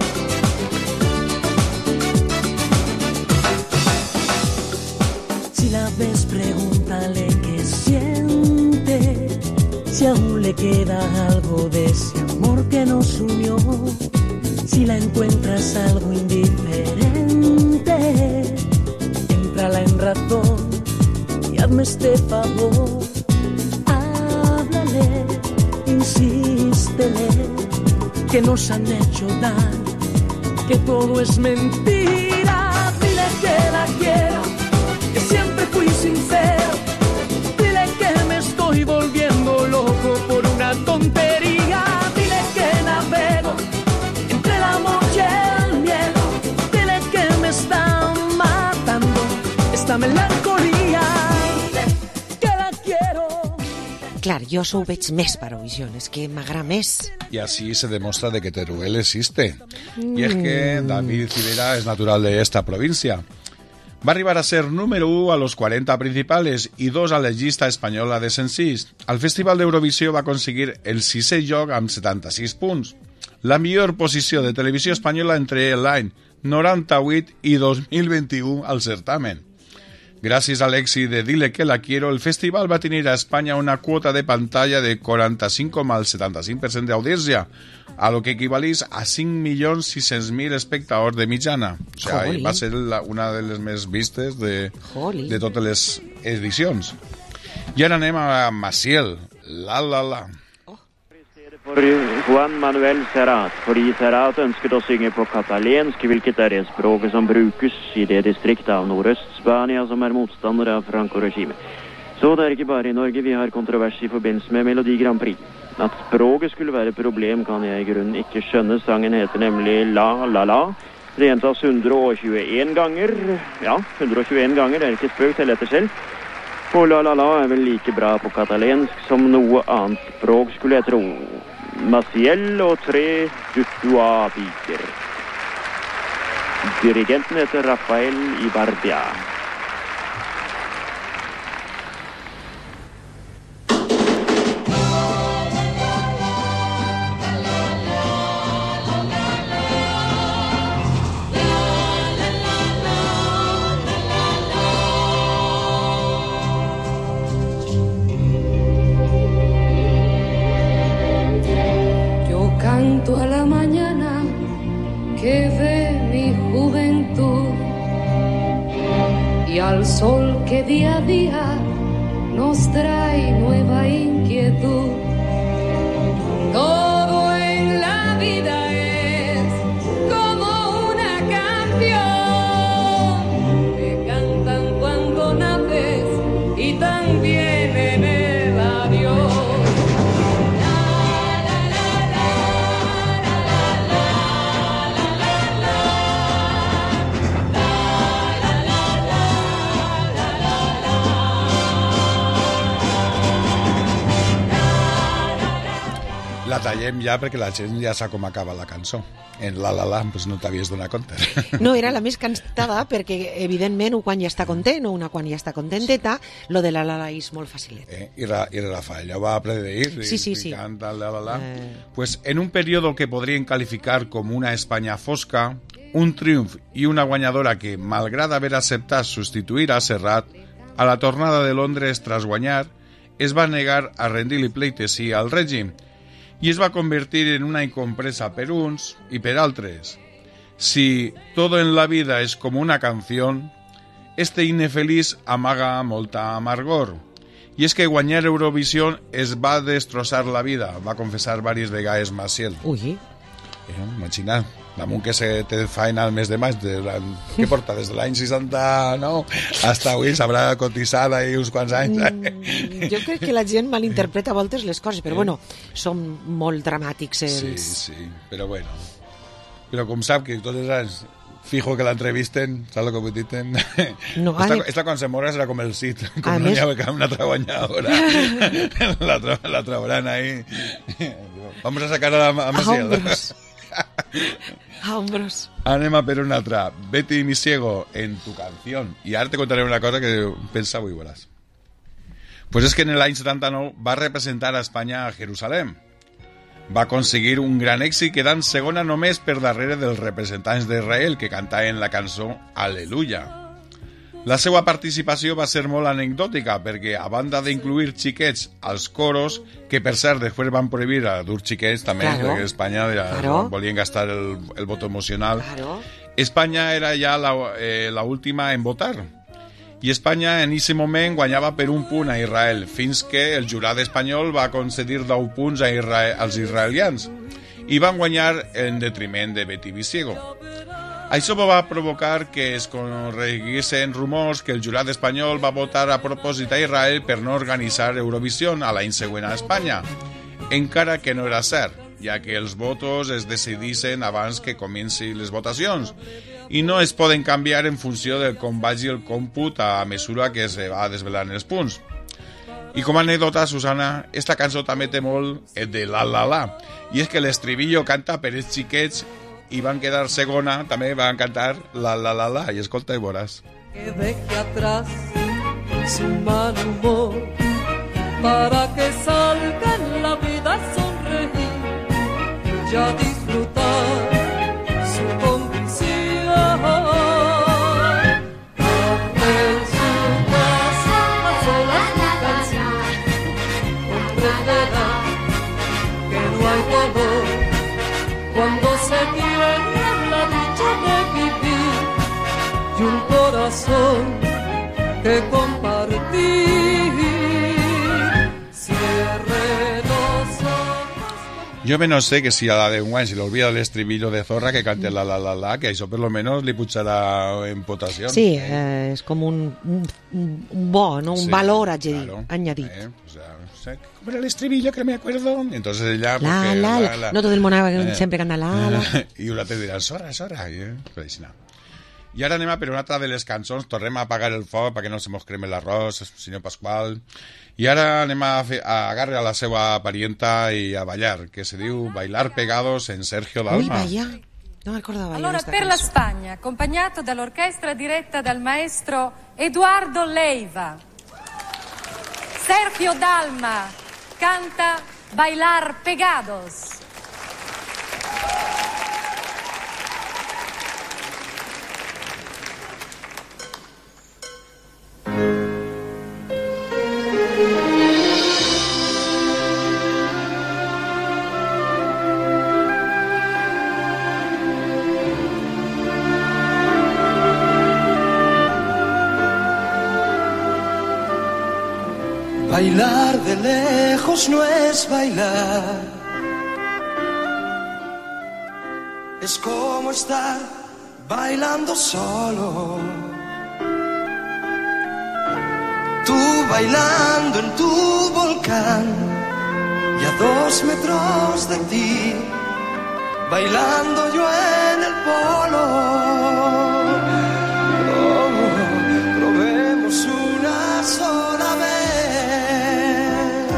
Si la ves, pregúntale qué siente, si aún le queda algo de ese amor que nos unió, si la encuentras algo indiferente, éntrala en razón y hazme este favor. Háblale, insístele, que nos han hecho daño, que todo es mentira. Dile que la quiero, que siempre fui sincero. Dile que me estoy volviendo loco por una tontería. Dile que navego entre el amor y el miedo. Dile que me está matando esta melancolía. Dile que la quiero. Clar, jo ho veig més per Eurovisió, és que m'agrada més. Y así se demuestra de que Teruel existe. Y es que David Civera es natural de esta provincia. Va arribar a ser número 1 a los 40 principales y 2 a la llista espanyola de senzills. Al Festival d'Eurovisió va aconseguir el 6è lloc amb 76 punts. La millor posició de televisió espanyola entre l'any 98 i 2021 al certamen. Gràcies a l'èxit de Dile que la quiero, el festival va tenir a Espanya una quota de pantalla de 45,75% d'audiència, a lo que equivalís a 5.600.000 espectadors de mitjana. O sigui, va ser una de les més vistes de totes les edicions. I ara anem a Maciel, La La La. For Juan Manuel Serrat, fordi Serrat ønsket å synge på katalensk, hvilket er det språket som brukes i det distriktet av Nordøst-Spania som er motstander av Franco-regimet. Så det er ikke bare i Norge vi har kontrovers i forbindelse med Melodi Grand Prix. At språket skulle være et problem kan jeg i grunnen ikke skjønne. Sangen heter nemlig La La La. Det gjentas 121 ganger. Ja, 121 ganger, det er ikke spøk til etter selv. Og La La La er vel like bra på katalensk som noe annet språk, skulle jeg tro. Maciel og 3 Dutua-piker. Dirigenten heter Rafael Ibardia. Canto a la mañana que ve mi juventud y al sol que día a día nos trae nueva inquietud. Todo en la vida es como una canción que cantan cuando naces y también en el adiós. La tallem ja perquè la gent ja sap com acaba la cançó. En La La La, pues no t'havies donat compte. No, era la més cantada perquè, evidentment, un quan ja està content o una quan ja està contenteta, lo de La La La és molt facilet. I Rafael ja va predir sí. Canta La La La. Pues en un periodo que podríem calificar com una Espanya fosca, un triomf i una guanyadora que, malgrat haver acceptat substituir a Serrat, a la tornada de Londres tras guanyar, es va negar a rendir-li pleitesía al règim i es va convertir en una incompresa per uns i per altres. Si todo en la vida es como una canción, este himne feliç amaga molta amargor. I és que guanyar Eurovisió es va destrossar la vida, va confessar diverses vegades Maciel. Ui. Imagina't, damunt que se té feina al mes de maig, què porta? Des de l'any 69 hasta avui s'haurà cotitzat ahí uns quants anys. Jo crec que la gent malinterpreta a voltes les coses, però bueno, són molt dramàtics els... Sí, però bueno. Però com sap que tots els anys fijo que l'entrevisten, saps el que vull dir? No, esta quan se mora serà com el Cid, com no hi ha una altra guanyadora. La trobaran ahí. Vamos a sacar a Maciel. A hombros. Anem a per una altra. Betty mi ciego en tu canción. I ara te contaré una cosa que pensava i veuràs. Pues és que en l'any 79 va representar a Espanya a Jerusalem. Va aconseguir un gran èxit quedant segona només per darrere dels representants d'Israel que cantaven la cançó Aleluia. La seva participació va ser molt anecdòtica perquè, a banda d'incluir xiquets als coros, que per cert després van prohibir a dur xiquets també, perquè Espanya volien gastar el vot emocional, Espanya era ja la última en votar. I Espanya en aquest moment guanyava per un punt a Israel, fins que el jurat espanyol va concedir 10 punts als israelians i van guanyar en detriment de Betty Bisiego. Això va provocar que es correguessin rumors que el jurat espanyol va votar a propòsit a Israel per no organitzar Eurovisió a l'any següent a Espanya, encara que no era cert, ja que els votos es decidissin abans que comenci les votacions i no es poden canviar en funció de com vagi el còmput a mesura que es va desvelant els punts. I com a anècdota, Susana, esta cançó també té molt de la la la. I és que l'estribillo canta per els xiquets i van quedar segona, també van cantar la la la la. I escolta i veuràs. Que deje atrás su mal humor para que salga en la vida a sonreír y a disfrutar su condición. En su casa a solas mi canción comprenderá que no hay dolor cuando se tiene la dicha de vivir y un corazón que compartir. Cierre los ojos. Jo no sé que si a la de un any se le olvida el estribillo de Zorra que cante la la la la, que això per lo menos li pujarà en potació. Sí, és com un bo, ¿no? Un Sí, valor claro. añadit. O sea, ¿cómo era el estribillo que no me acuerdo? Entonces ella... La, porque, la. No tot el món sempre canta la, la. I un altre dirà, Zorra, Zorra. Però així no. I ara anem a per una altra de les cançons, tornem a apagar el foc perquè no se mos creme l'arròs, senyor Pasqual. I ara anem a agarrar a la seva parienta i a ballar, que se diu Bailar Pegados en Sergio Dalma. Ui, vaya, no me acordava Allora, questa per la canzone. Spagna, accompagnato dall'orchestra diretta dal maestro Eduardo Leiva, Sergio Dalma canta Bailar Pegados. Bailar de lejos no es bailar, es como estar bailando solo. Tú bailando en tu volcán y a 2 metros de ti, bailando yo en el polo. Oh, probemos una sola vez,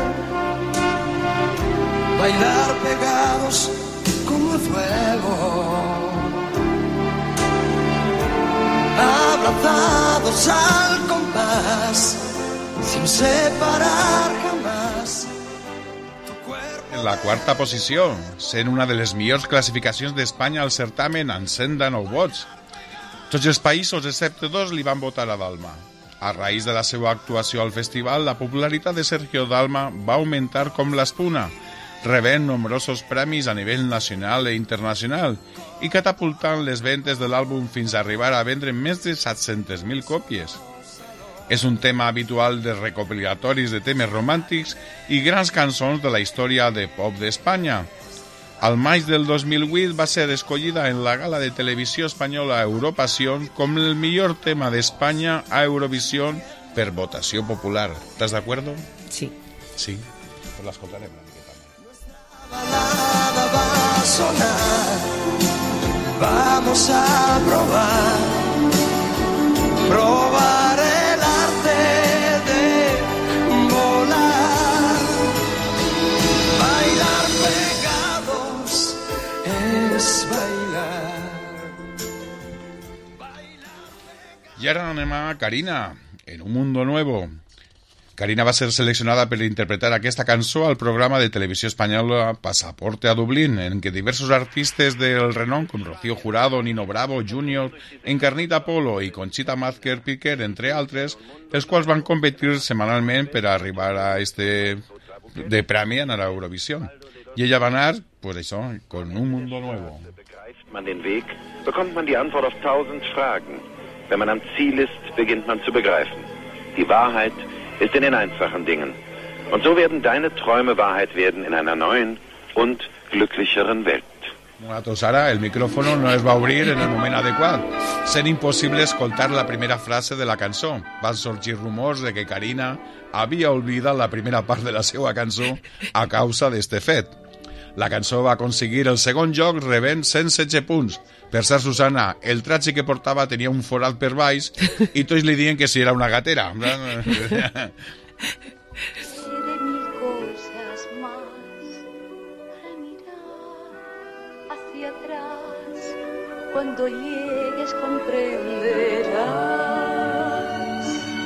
bailar pegados como el fuego, abrazados al compás, sin separar jamás. En la quarta posició, sent una de les millors classificacions d'Espanya al certamen amb 109 vots. Tots els països, excepte 2, li van votar a Dalma. A raïs de la seva actuació al festival, la popularitat de Sergio Dalma va augmentar com l'espuna, rebent nombrosos premis a nivell nacional i internacional i catapultant les ventes de l'àlbum fins a arribar a vendre més de 700.000 còpies. És un tema habitual de recopilatoris de temes romàntics i grans cançons de la història de pop d'Espanya. Al maig del 2008 va ser escollida en la gala de televisió espanyola Europasión com el millor tema d'Espanya a Eurovisión per votació popular. ¿Estàs d'acord? Sí. Sí, pues l'escoltarem una miqueta. Balada va a sonar, vamos a probar el arte de volar, bailar pegados es bailar. Y ahora anem a Karina, en un mundo nuevo. Karina va ser seleccionada per interpretar aquesta cançó al programa de televisió espanyola Pasaporte a Dublín, en què diversos artistes del renom, com Rocío Jurado, Nino Bravo, Junior, Encarnita Polo i Conchita Mazquer Piquer, entre altres, els quals van competir setmanalment per arribar a este de premi a Eurovisión. I ella va anar, pues això, con un mundo nuevo. Man den Weg, bekommt man die Antwort auf 1000 Fragen. Wenn man am Ziel ist, beginnt man zu begreifen. Die Wahrheit ist in den einfachen Dingen. Und so werden deine Träume Wahrheit werden in einer neuen und glücklicheren Welt. Nosaltres ara el micròfono no es va obrir en el moment adequat, sent impossible escoltar la primera frase de la cançó. Van sorgir rumors de que Karina havia oblidat la primera part de la seva cançó a causa d'este fet. La cançó va aconseguir el segon lloc rebent 116 punts. Per ser Susana, el traje que portava tenia un forat per baix i tots li diuen que si era una gatera. hacia atrás, cuando llegues comprenderás.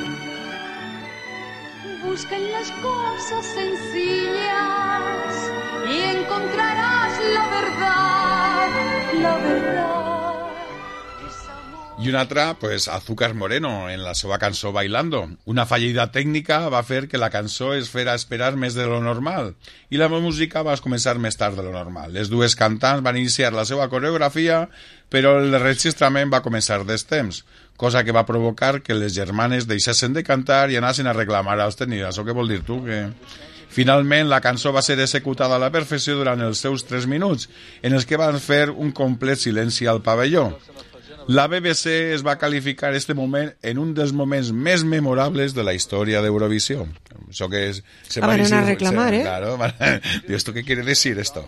Busca en las cosas sencillas y encontrarás la verdad, la verdad. I una altra, pues, Azúcar Moreno, en la seva cançó Bailando. Una fallida tècnica va fer que la cançó es fera esperar més de lo normal i la música va començar més tard de lo normal. Les dues cantants van iniciar la seva coreografia, però el registrament va començar des temps, cosa que va provocar que les germanes deixessin de cantar i anassin a reclamar als tècnics. Això què vol dir tu? Que... Finalment, la cançó va ser executada a la perfecció durant els seus 3 minuts, en els que van fer un complet silenci al pavelló. La BBC es va calificar este moment en un dels moments més memorables de la història d'Eurovisió. Això que es... van anar a reclamar, Claro, ¿esto qué quiere decir esto?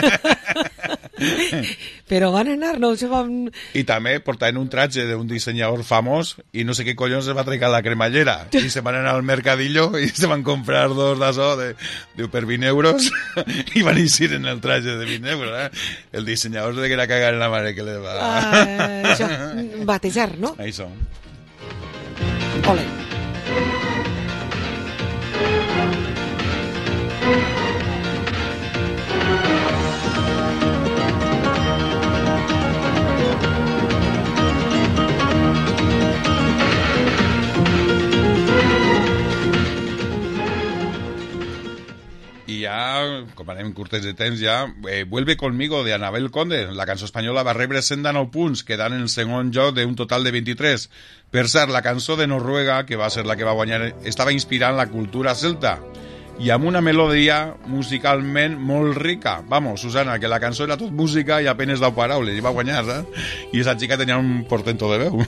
Però van anar, no se van... I també portaven un traje d'un dissenyador famós i no sé què collons se va trecar la cremallera i se van anar al mercadillo i se van comprar dos d'això per 20 euros i van eixir en el traje de 20 euros. El dissenyador se quería cagar en la mare que le va... Això, batejar, no? Això. Ole. I ja, com anem curtes de temps ja, Vuelve conmigo, de Anabel Conde. La cançó espanyola va rebre 109 punts, quedant en el segon lloc d'un total de 23. Per cert, la cançó de Noruega, que va ser la que va guanyar, estava inspirant la cultura celta i amb una melodia musicalment molt rica. Vamos, Susana, que la cançó era tot música i apenas 10 paraules, i va guanyar, eh? I esa chica tenia un portento de veu.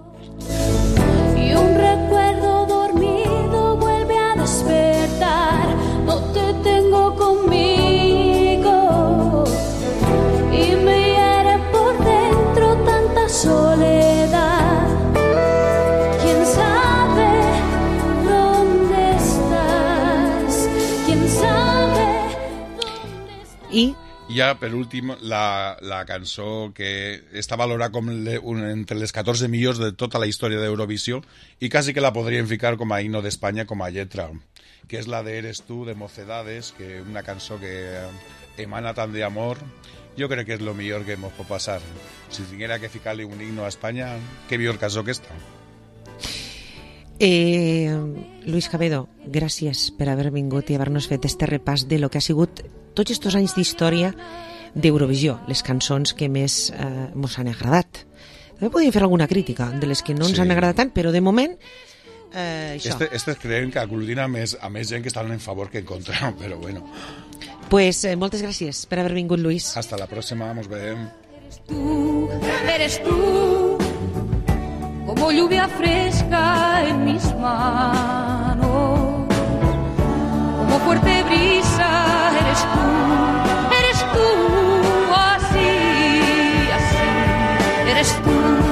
Y un recuerdo dormido vuelve a despertar. No te tengo conmigo y me hiere por dentro tanta soledad. ¿Quién sabe dónde estás? ¿Quién sabe dónde estás? I Ja, per últim, la cançó que està valorada com entre les 14 millors de tota la història d'Eurovisió i quasi que la podríem ficar com a himno d'Espanya, com a lletra, que és la de Eres tú, de Mocedades, que una cançó que emana tant d'amor. Jo crec que és lo millor que ens pot passar. Si tinguera que ficar-li un himno a Espanya, què millor cançó que esta. Luis Cabedo, gràcies per haver vingut i haver-nos fet este repàs de lo que ha sigut tots estos anys d'història d'Eurovisió, les cançons que més mos han agradat. També podríem fer alguna crítica de les que no ens han agradat tant, però de moment això. Estes creiem que aglutinen a més gent que estan en favor que en contra, però bueno. Pues moltes gràcies per haver vingut, Luis. Hasta la pròxima, nos veiem. Eres tú, como lluvia fresca en mis manos, como fuerte brisa, eres tú, así, así, eres tú.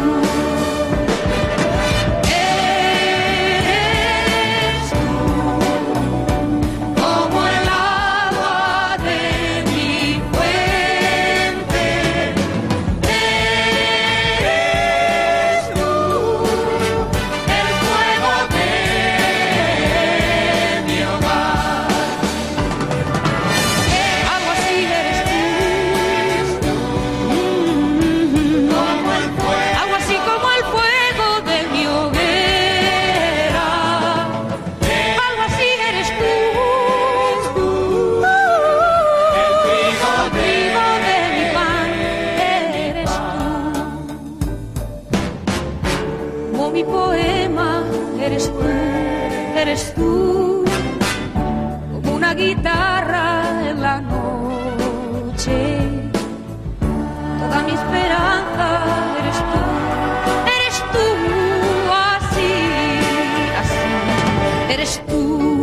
Eres tú, como el agua de mi fuente, eres tú, el fuego de mi hogar. Algo así eres tú, algo así como el fuego de mi hoguera. Algo así eres tú, el trigo de mi pan, eres tú. Como mi poema, eres tú, como una guitarra en la noche. Toda mi esperanza eres tú, así, así, eres tú.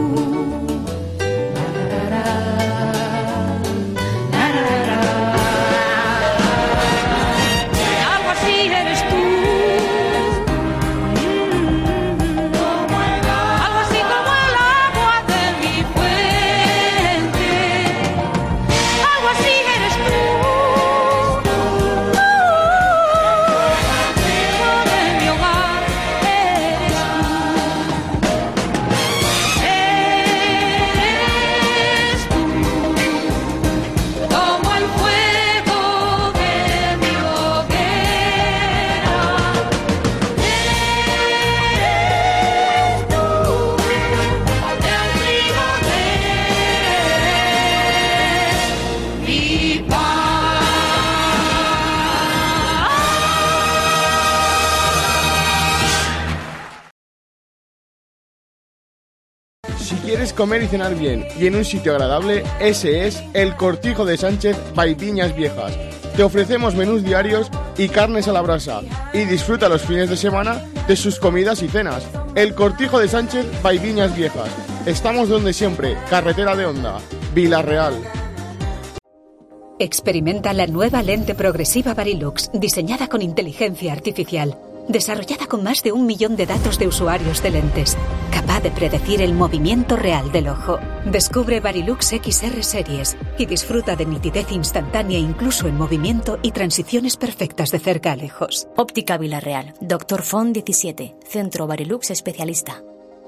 Algo así eres tú, algo así como el agua de mi fuente. Algo así eres tú. quieres comer y cenar bien y en un sitio agradable, ese es el Cortijo de Sánchez by Viñas Viejas. Te ofrecemos menús diarios y carnes a la brasa y disfruta los fines de semana de sus comidas y cenas. El Cortijo de Sánchez by Viñas Viejas. Estamos donde siempre, carretera de Honda, Vilarreal. Experimenta la nueva lente progresiva Varilux, diseñada con inteligencia artificial, desarrollada con más de 1 millón de datos de usuarios de lentes, capaz de predecir el movimiento real del ojo. Descubre Varilux XR Series y disfruta de nitidez instantánea incluso en movimiento y transiciones perfectas de cerca a lejos. Óptica Vilarreal, Dr. Font 17, Centro Varilux Especialista.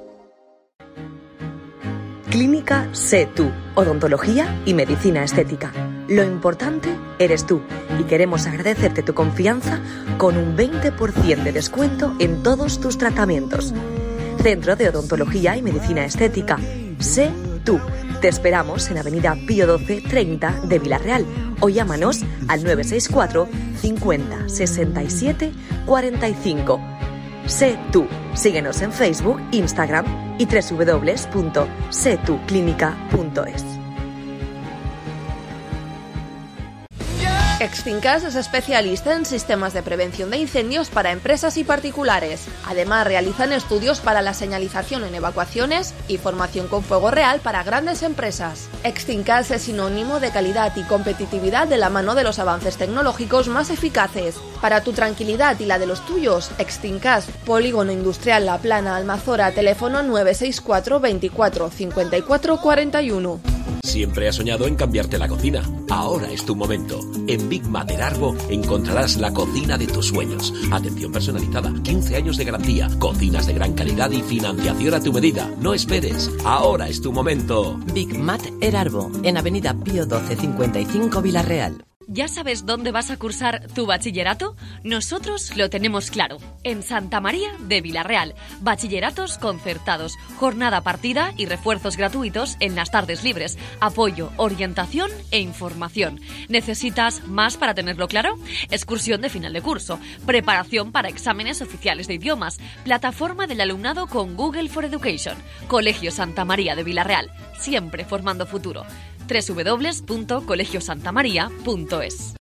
Clínica Sé Tú, odontología y medicina estética. Lo importante eres tú y queremos agradecerte tu confianza con un 20% de descuento en todos tus tratamientos. Centro de Odontología y Medicina Estética. Sé Tú. Te esperamos en Avenida Pío 12 30 de Vilarreal o llámanos al 964 50 67 45. Sé Tú. Síguenos en Facebook, Instagram y www.setuclinica.es. Extincas es especialista en sistemas de prevención de incendios para empresas y particulares. Además, realizan estudios para la señalización en evacuaciones y formación con fuego real para grandes empresas. Extincas es sinónimo de calidad y competitividad de la mano de los avances tecnológicos más eficaces. Para tu tranquilidad y la de los tuyos, Extincas, Polígono Industrial La Plana, Almazora, teléfono 964 24 54 41. Siempre has soñado en cambiarte la cocina. Ahora es tu momento. En Big Mat de Arbo encontrarás la cocina de tus sueños. Atención personalizada, 15 años de garantía, cocinas de gran calidad y financiación a tu medida. No esperes. Ahora es tu momento. Big Mat Erarbo, en Avenida Pío 12 55 Vilarreal. ¿Ya sabes dónde vas a cursar tu bachillerato? Nosotros lo tenemos claro. En Santa María de Vilarreal. Bachilleratos concertados, jornada partida y refuerzos gratuitos en las tardes libres. Apoyo, orientación e información. ¿Necesitas más para tenerlo claro? Excursión de final de curso. Preparación para exámenes oficiales de idiomas. Plataforma del alumnado con Google for Education. Colegio Santa María de Vilarreal. Siempre formando futuro. www.colegiosantamaria.es.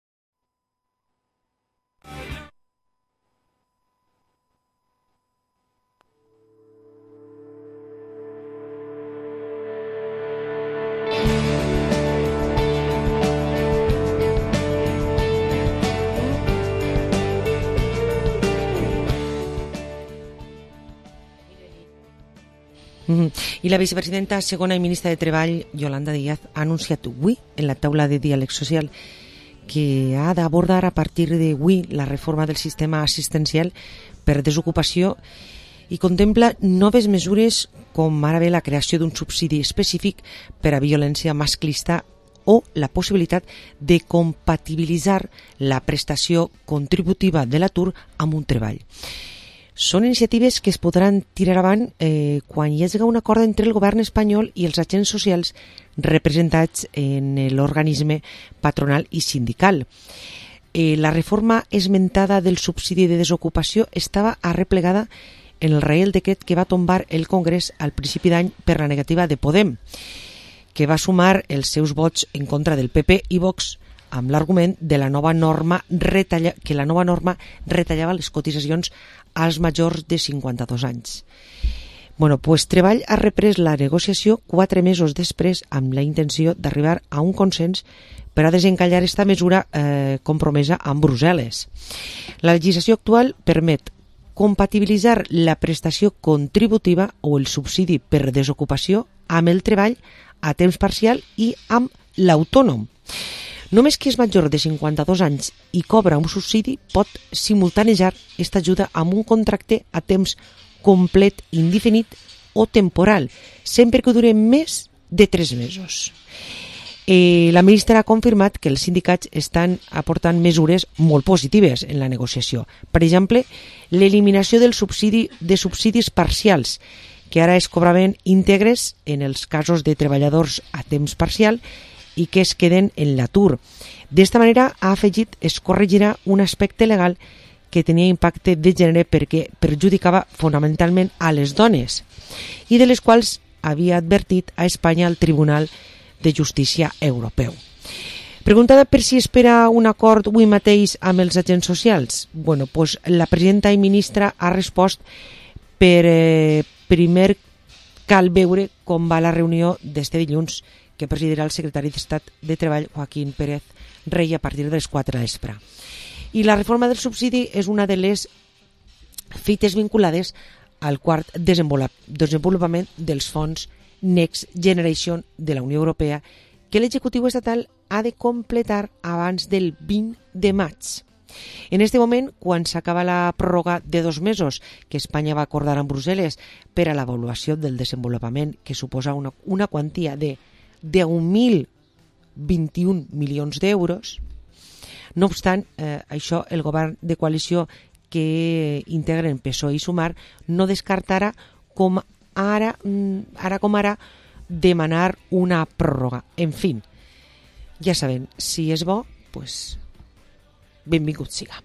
I la vicepresidenta segona i ministra de Treball, Yolanda Díaz, ha anunciat avui en la taula de diàleg social que ha d'abordar a partir d'avui la reforma del sistema assistencial per desocupació i contempla noves mesures com ara bé la creació d'un subsidi específic per a violència masclista o la possibilitat de compatibilitzar la prestació contributiva de l'atur amb un treball. Són iniciatives que es podran tirar avant quan hi hagi un acord entre el govern espanyol i els agents socials representats en l'organisme patronal i sindical. La reforma esmentada del subsidi de desocupació estava arreplegada en el Reial Decret que va tombar el Congrés al principi d'any per la negativa de Podem, que va sumar els seus vots en contra del PP i Vox amb l'argument de la nova norma que la nova norma retallava les cotitzacions als majors de 52 anys. Treball ha reprès la negociació 4 mesos després amb la intenció d'arribar a un consens per a desencallar esta mesura compromesa amb Brussel·les. La legislació actual permet compatibilitzar la prestació contributiva o el subsidi per desocupació amb el treball a temps parcial i amb l'autònom. Només qui és major de 52 anys i cobra un subsidi pot simultanejar aquesta ajuda amb un contracte a temps complet, indefinit o temporal, sempre que dure més de 3 mesos. La ministra ha confirmat que els sindicats estan aportant mesures molt positives en la negociació. Per exemple, l'eliminació de subsidis parcials, que ara es cobraven íntegres en els casos de treballadors a temps parcial i que es queden en l'atur. D'esta manera, ha afegit, es corregirà un aspecte legal que tenia impacte de gènere perquè perjudicava fonamentalment a les dones i de les quals havia advertit a Espanya al Tribunal de Justícia Europeu. Preguntada per si espera un acord avui mateix amb els agents socials, pues la presidenta i ministra ha respost per primer cal veure com va la reunió d'este dilluns que presidirà el secretari d'Estat de Treball, Joaquín Pérez Rey, a partir de les 4 de l'espre. I la reforma del subsidi és una de les fites vinculades al quart desenvolupament dels fons Next Generation de la Unió Europea, que l'executiu estatal ha de completar abans del 20 de maig. En este moment, quan s'acaba la pròrroga de 2 mesos que Espanya va acordar amb Brussel·les per a l'avaluació del desenvolupament, que suposa una quantia de 10.021 milions d'euros, no obstant, això el govern de coalició que integren PSOE i Sumar no descartarà com ara demanar una pròrroga. En fi, ja saben, si és bo, pues benvingut siga.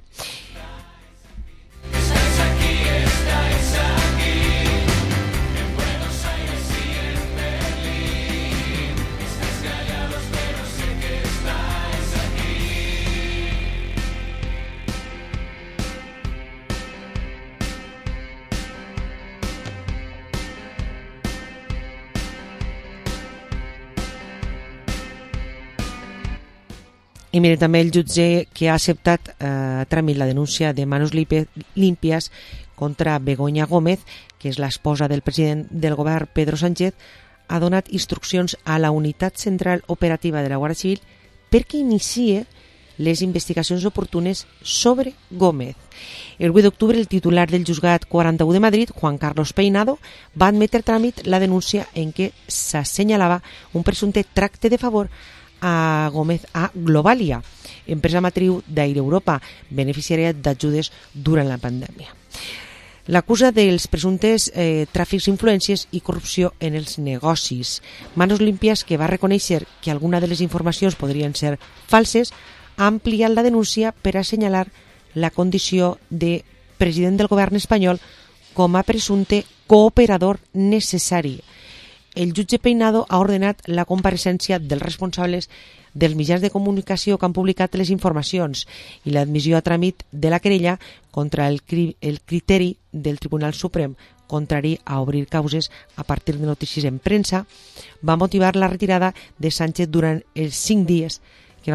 I mire, també el jutge que ha acceptat a tràmit la denúncia de Manos Limpias contra Begoña Gómez, que és l'esposa del president del govern Pedro Sánchez, ha donat instruccions a la Unitat Central Operativa de la Guàrdia Civil perquè inicie les investigacions oportunes sobre Gómez. El 8 d'octubre, el titular del Juzgat 41 de Madrid, Juan Carlos Peinado, va admetre a tràmit la denúncia en què s'assenyalava un presumpte tracte de favor a Gómez a Globalia, empresa matriu d'Air Europa, beneficiària d'ajudes durant la pandèmia. L'acusa dels presumptes tràfics d'influències i corrupció en els negocis. Manos Limpias, que va reconèixer que alguna de les informacions podrien ser falses, ha ampliat la denúncia per assenyalar la condició de president del govern espanyol com a presumpte cooperador necessari. El jutge Peinado ha ordenat la compareixença dels responsables dels mitjans de comunicació que han publicat les informacions i l'admissió a tràmit de la querella contra el criteri del Tribunal Suprem contrari a obrir causes a partir de notícies en premsa va motivar la retirada de Sánchez durant els 5 dies de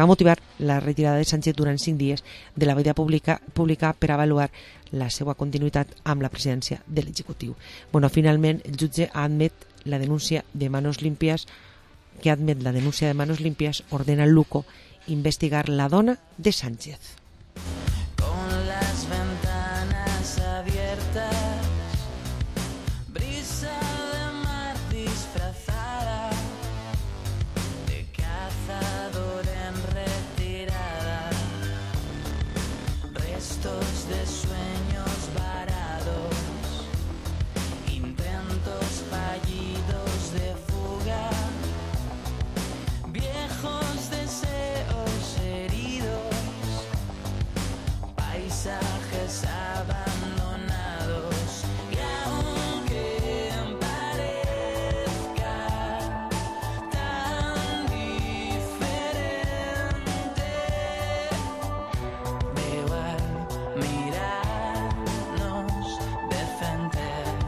la vida pública per avaluar la seva continuïtat amb la presidència de l'executiu. Finalment, el jutge ha admet la denúncia de Manos Limpias, ordena al Luco investigar la dona de Sánchez. Con las ventanas abiertas, brisa de mar disfrazada, de cazador en retirada, restos de sueños varados, intentos fallidos de fuga, viejos deseos heridos, paisajes abandonados. Y aunque parezca tan diferente, veo al mirarnos de frente.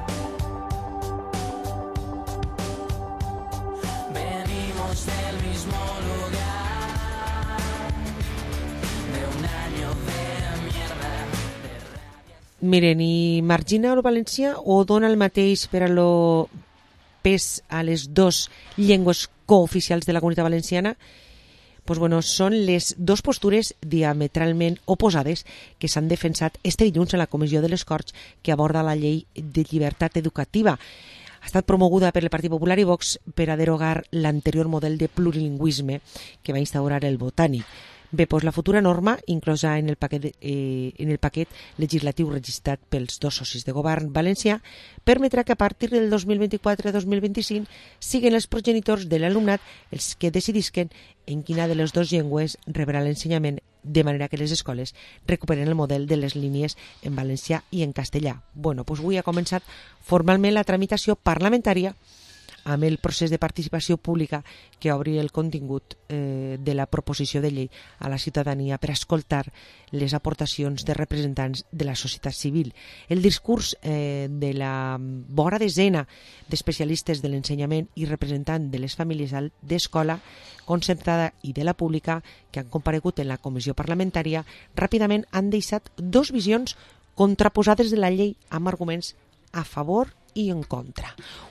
Venimos del mismo lugar, de un año de mierda. Miren, i margina el valencià o dona el mateix per a lo pes a les 2 llengües cooficials de la Comunitat Valenciana? Són les 2 postures diametralment oposades que s'han defensat este dilluns en la Comissió de les Corts que aborda la llei de llibertat educativa. Ha estat promoguda per el Partit Popular i Vox per a derogar l'anterior model de plurilingüisme que va instaurar el Botànic. Bé, la futura norma, inclosa en el paquet legislatiu registrat pels 2 socis de govern valencià, permetrà que a partir del 2024-2025 siguin els progenitors de l'alumnat els que decidisquen en quina de les 2 llengües rebrà l'ensenyament, de manera que les escoles recuperen el model de les línies en valencià i en castellà. Avui ha començat formalment la tramitació parlamentària amb el procés de participació pública que obri el contingut de la proposició de llei a la ciutadania per escoltar les aportacions de representants de la societat civil. El discurs de la vora desena d'especialistes de l'ensenyament i representant de les famílies d'escola concertada i de la pública que han comparegut en la comissió parlamentària ràpidament han deixat dos visions contraposades de la llei amb arguments a favor i en contra.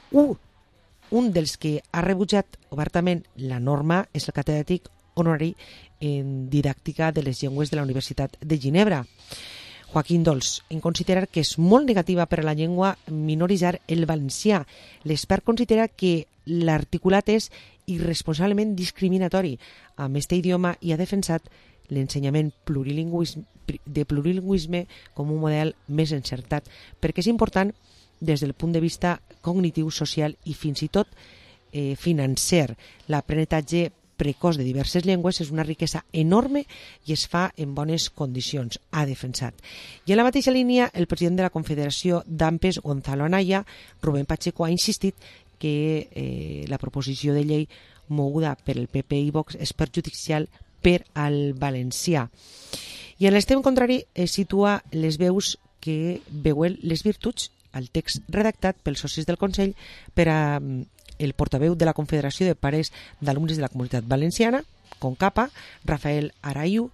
Un dels que ha rebutjat obertament la norma és el catedràtic honorari en didàctica de les llengües de la Universitat de Ginebra, Joaquín Dols, en considerar que és molt negativa per a la llengua minoritzar el valencià. L'expert considera que l'articulat és irresponsablement discriminatori amb aquest idioma i ha defensat l'ensenyament de plurilingüisme com un model més encertat, perquè és important des del punt de vista cognitiu, social i fins i tot financer. L'aprenentatge precoç de diverses llengües és una riquesa enorme i es fa en bones condicions, ha defensat. I en la mateixa línia, el president de la Confederació d'AMPES, Gonzalo Anaya, Rubén Pacheco, ha insistit que la proposició de llei moguda per el PP i Vox és perjudicial per al valencià. I en l'extrem contrari situa les veus que veuen les virtuts al text redactat pels socis del Consell per a el portaveu de la Confederació de Pares d'Alumnes de la Comunitat Valenciana, CONCAPA, Rafael Arayu,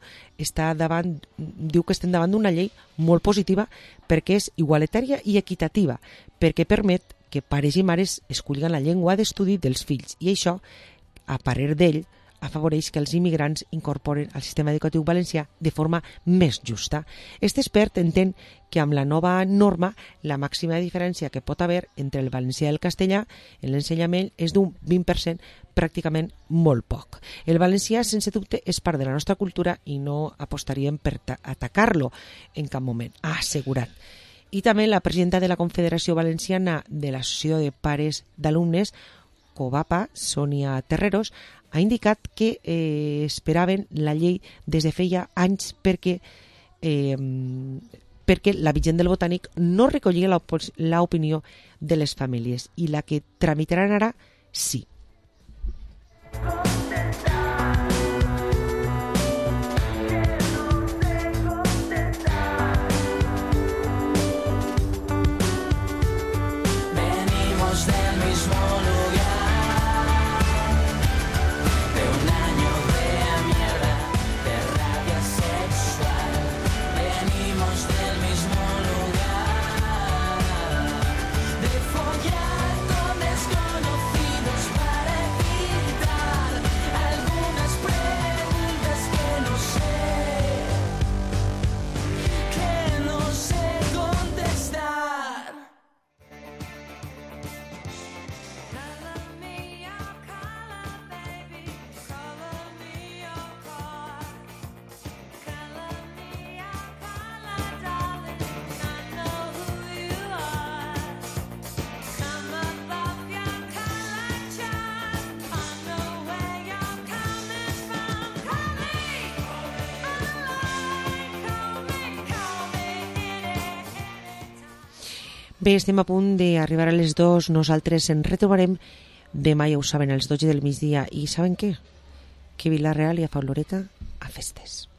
diu que estem davant d'una llei molt positiva perquè és igualitària i equitativa, perquè permet que pares i mares escullen la llengua d'estudi dels fills i això, a parer d'ell, afavoreix que els immigrants incorporen al sistema educatiu valencià de forma més justa. Este expert entén que amb la nova norma la màxima diferència que pot haver entre el valencià i el castellà en l'ensenyament és d'un 20%, pràcticament molt poc. El valencià, sense dubte, és part de la nostra cultura i no apostaríem per atacar-lo en cap moment, ha assegurat. I també la presidenta de la Confederació Valenciana de l'Associació de Pares d'Alumnes, COVAPA, Sònia Terreros, ha indicat que esperaven la llei des de feia anys perquè la vigent del Botànic no recollia l'opinió de les famílies i la que tramitaran ara sí. Venimos del mismo lugar. Bé, estem a punt d'arribar a les 2. Nosaltres ens retrobarem demà, ja ho saben, als 12 del migdia. I saben què? Que Vila-real i a Fauloreta a festes.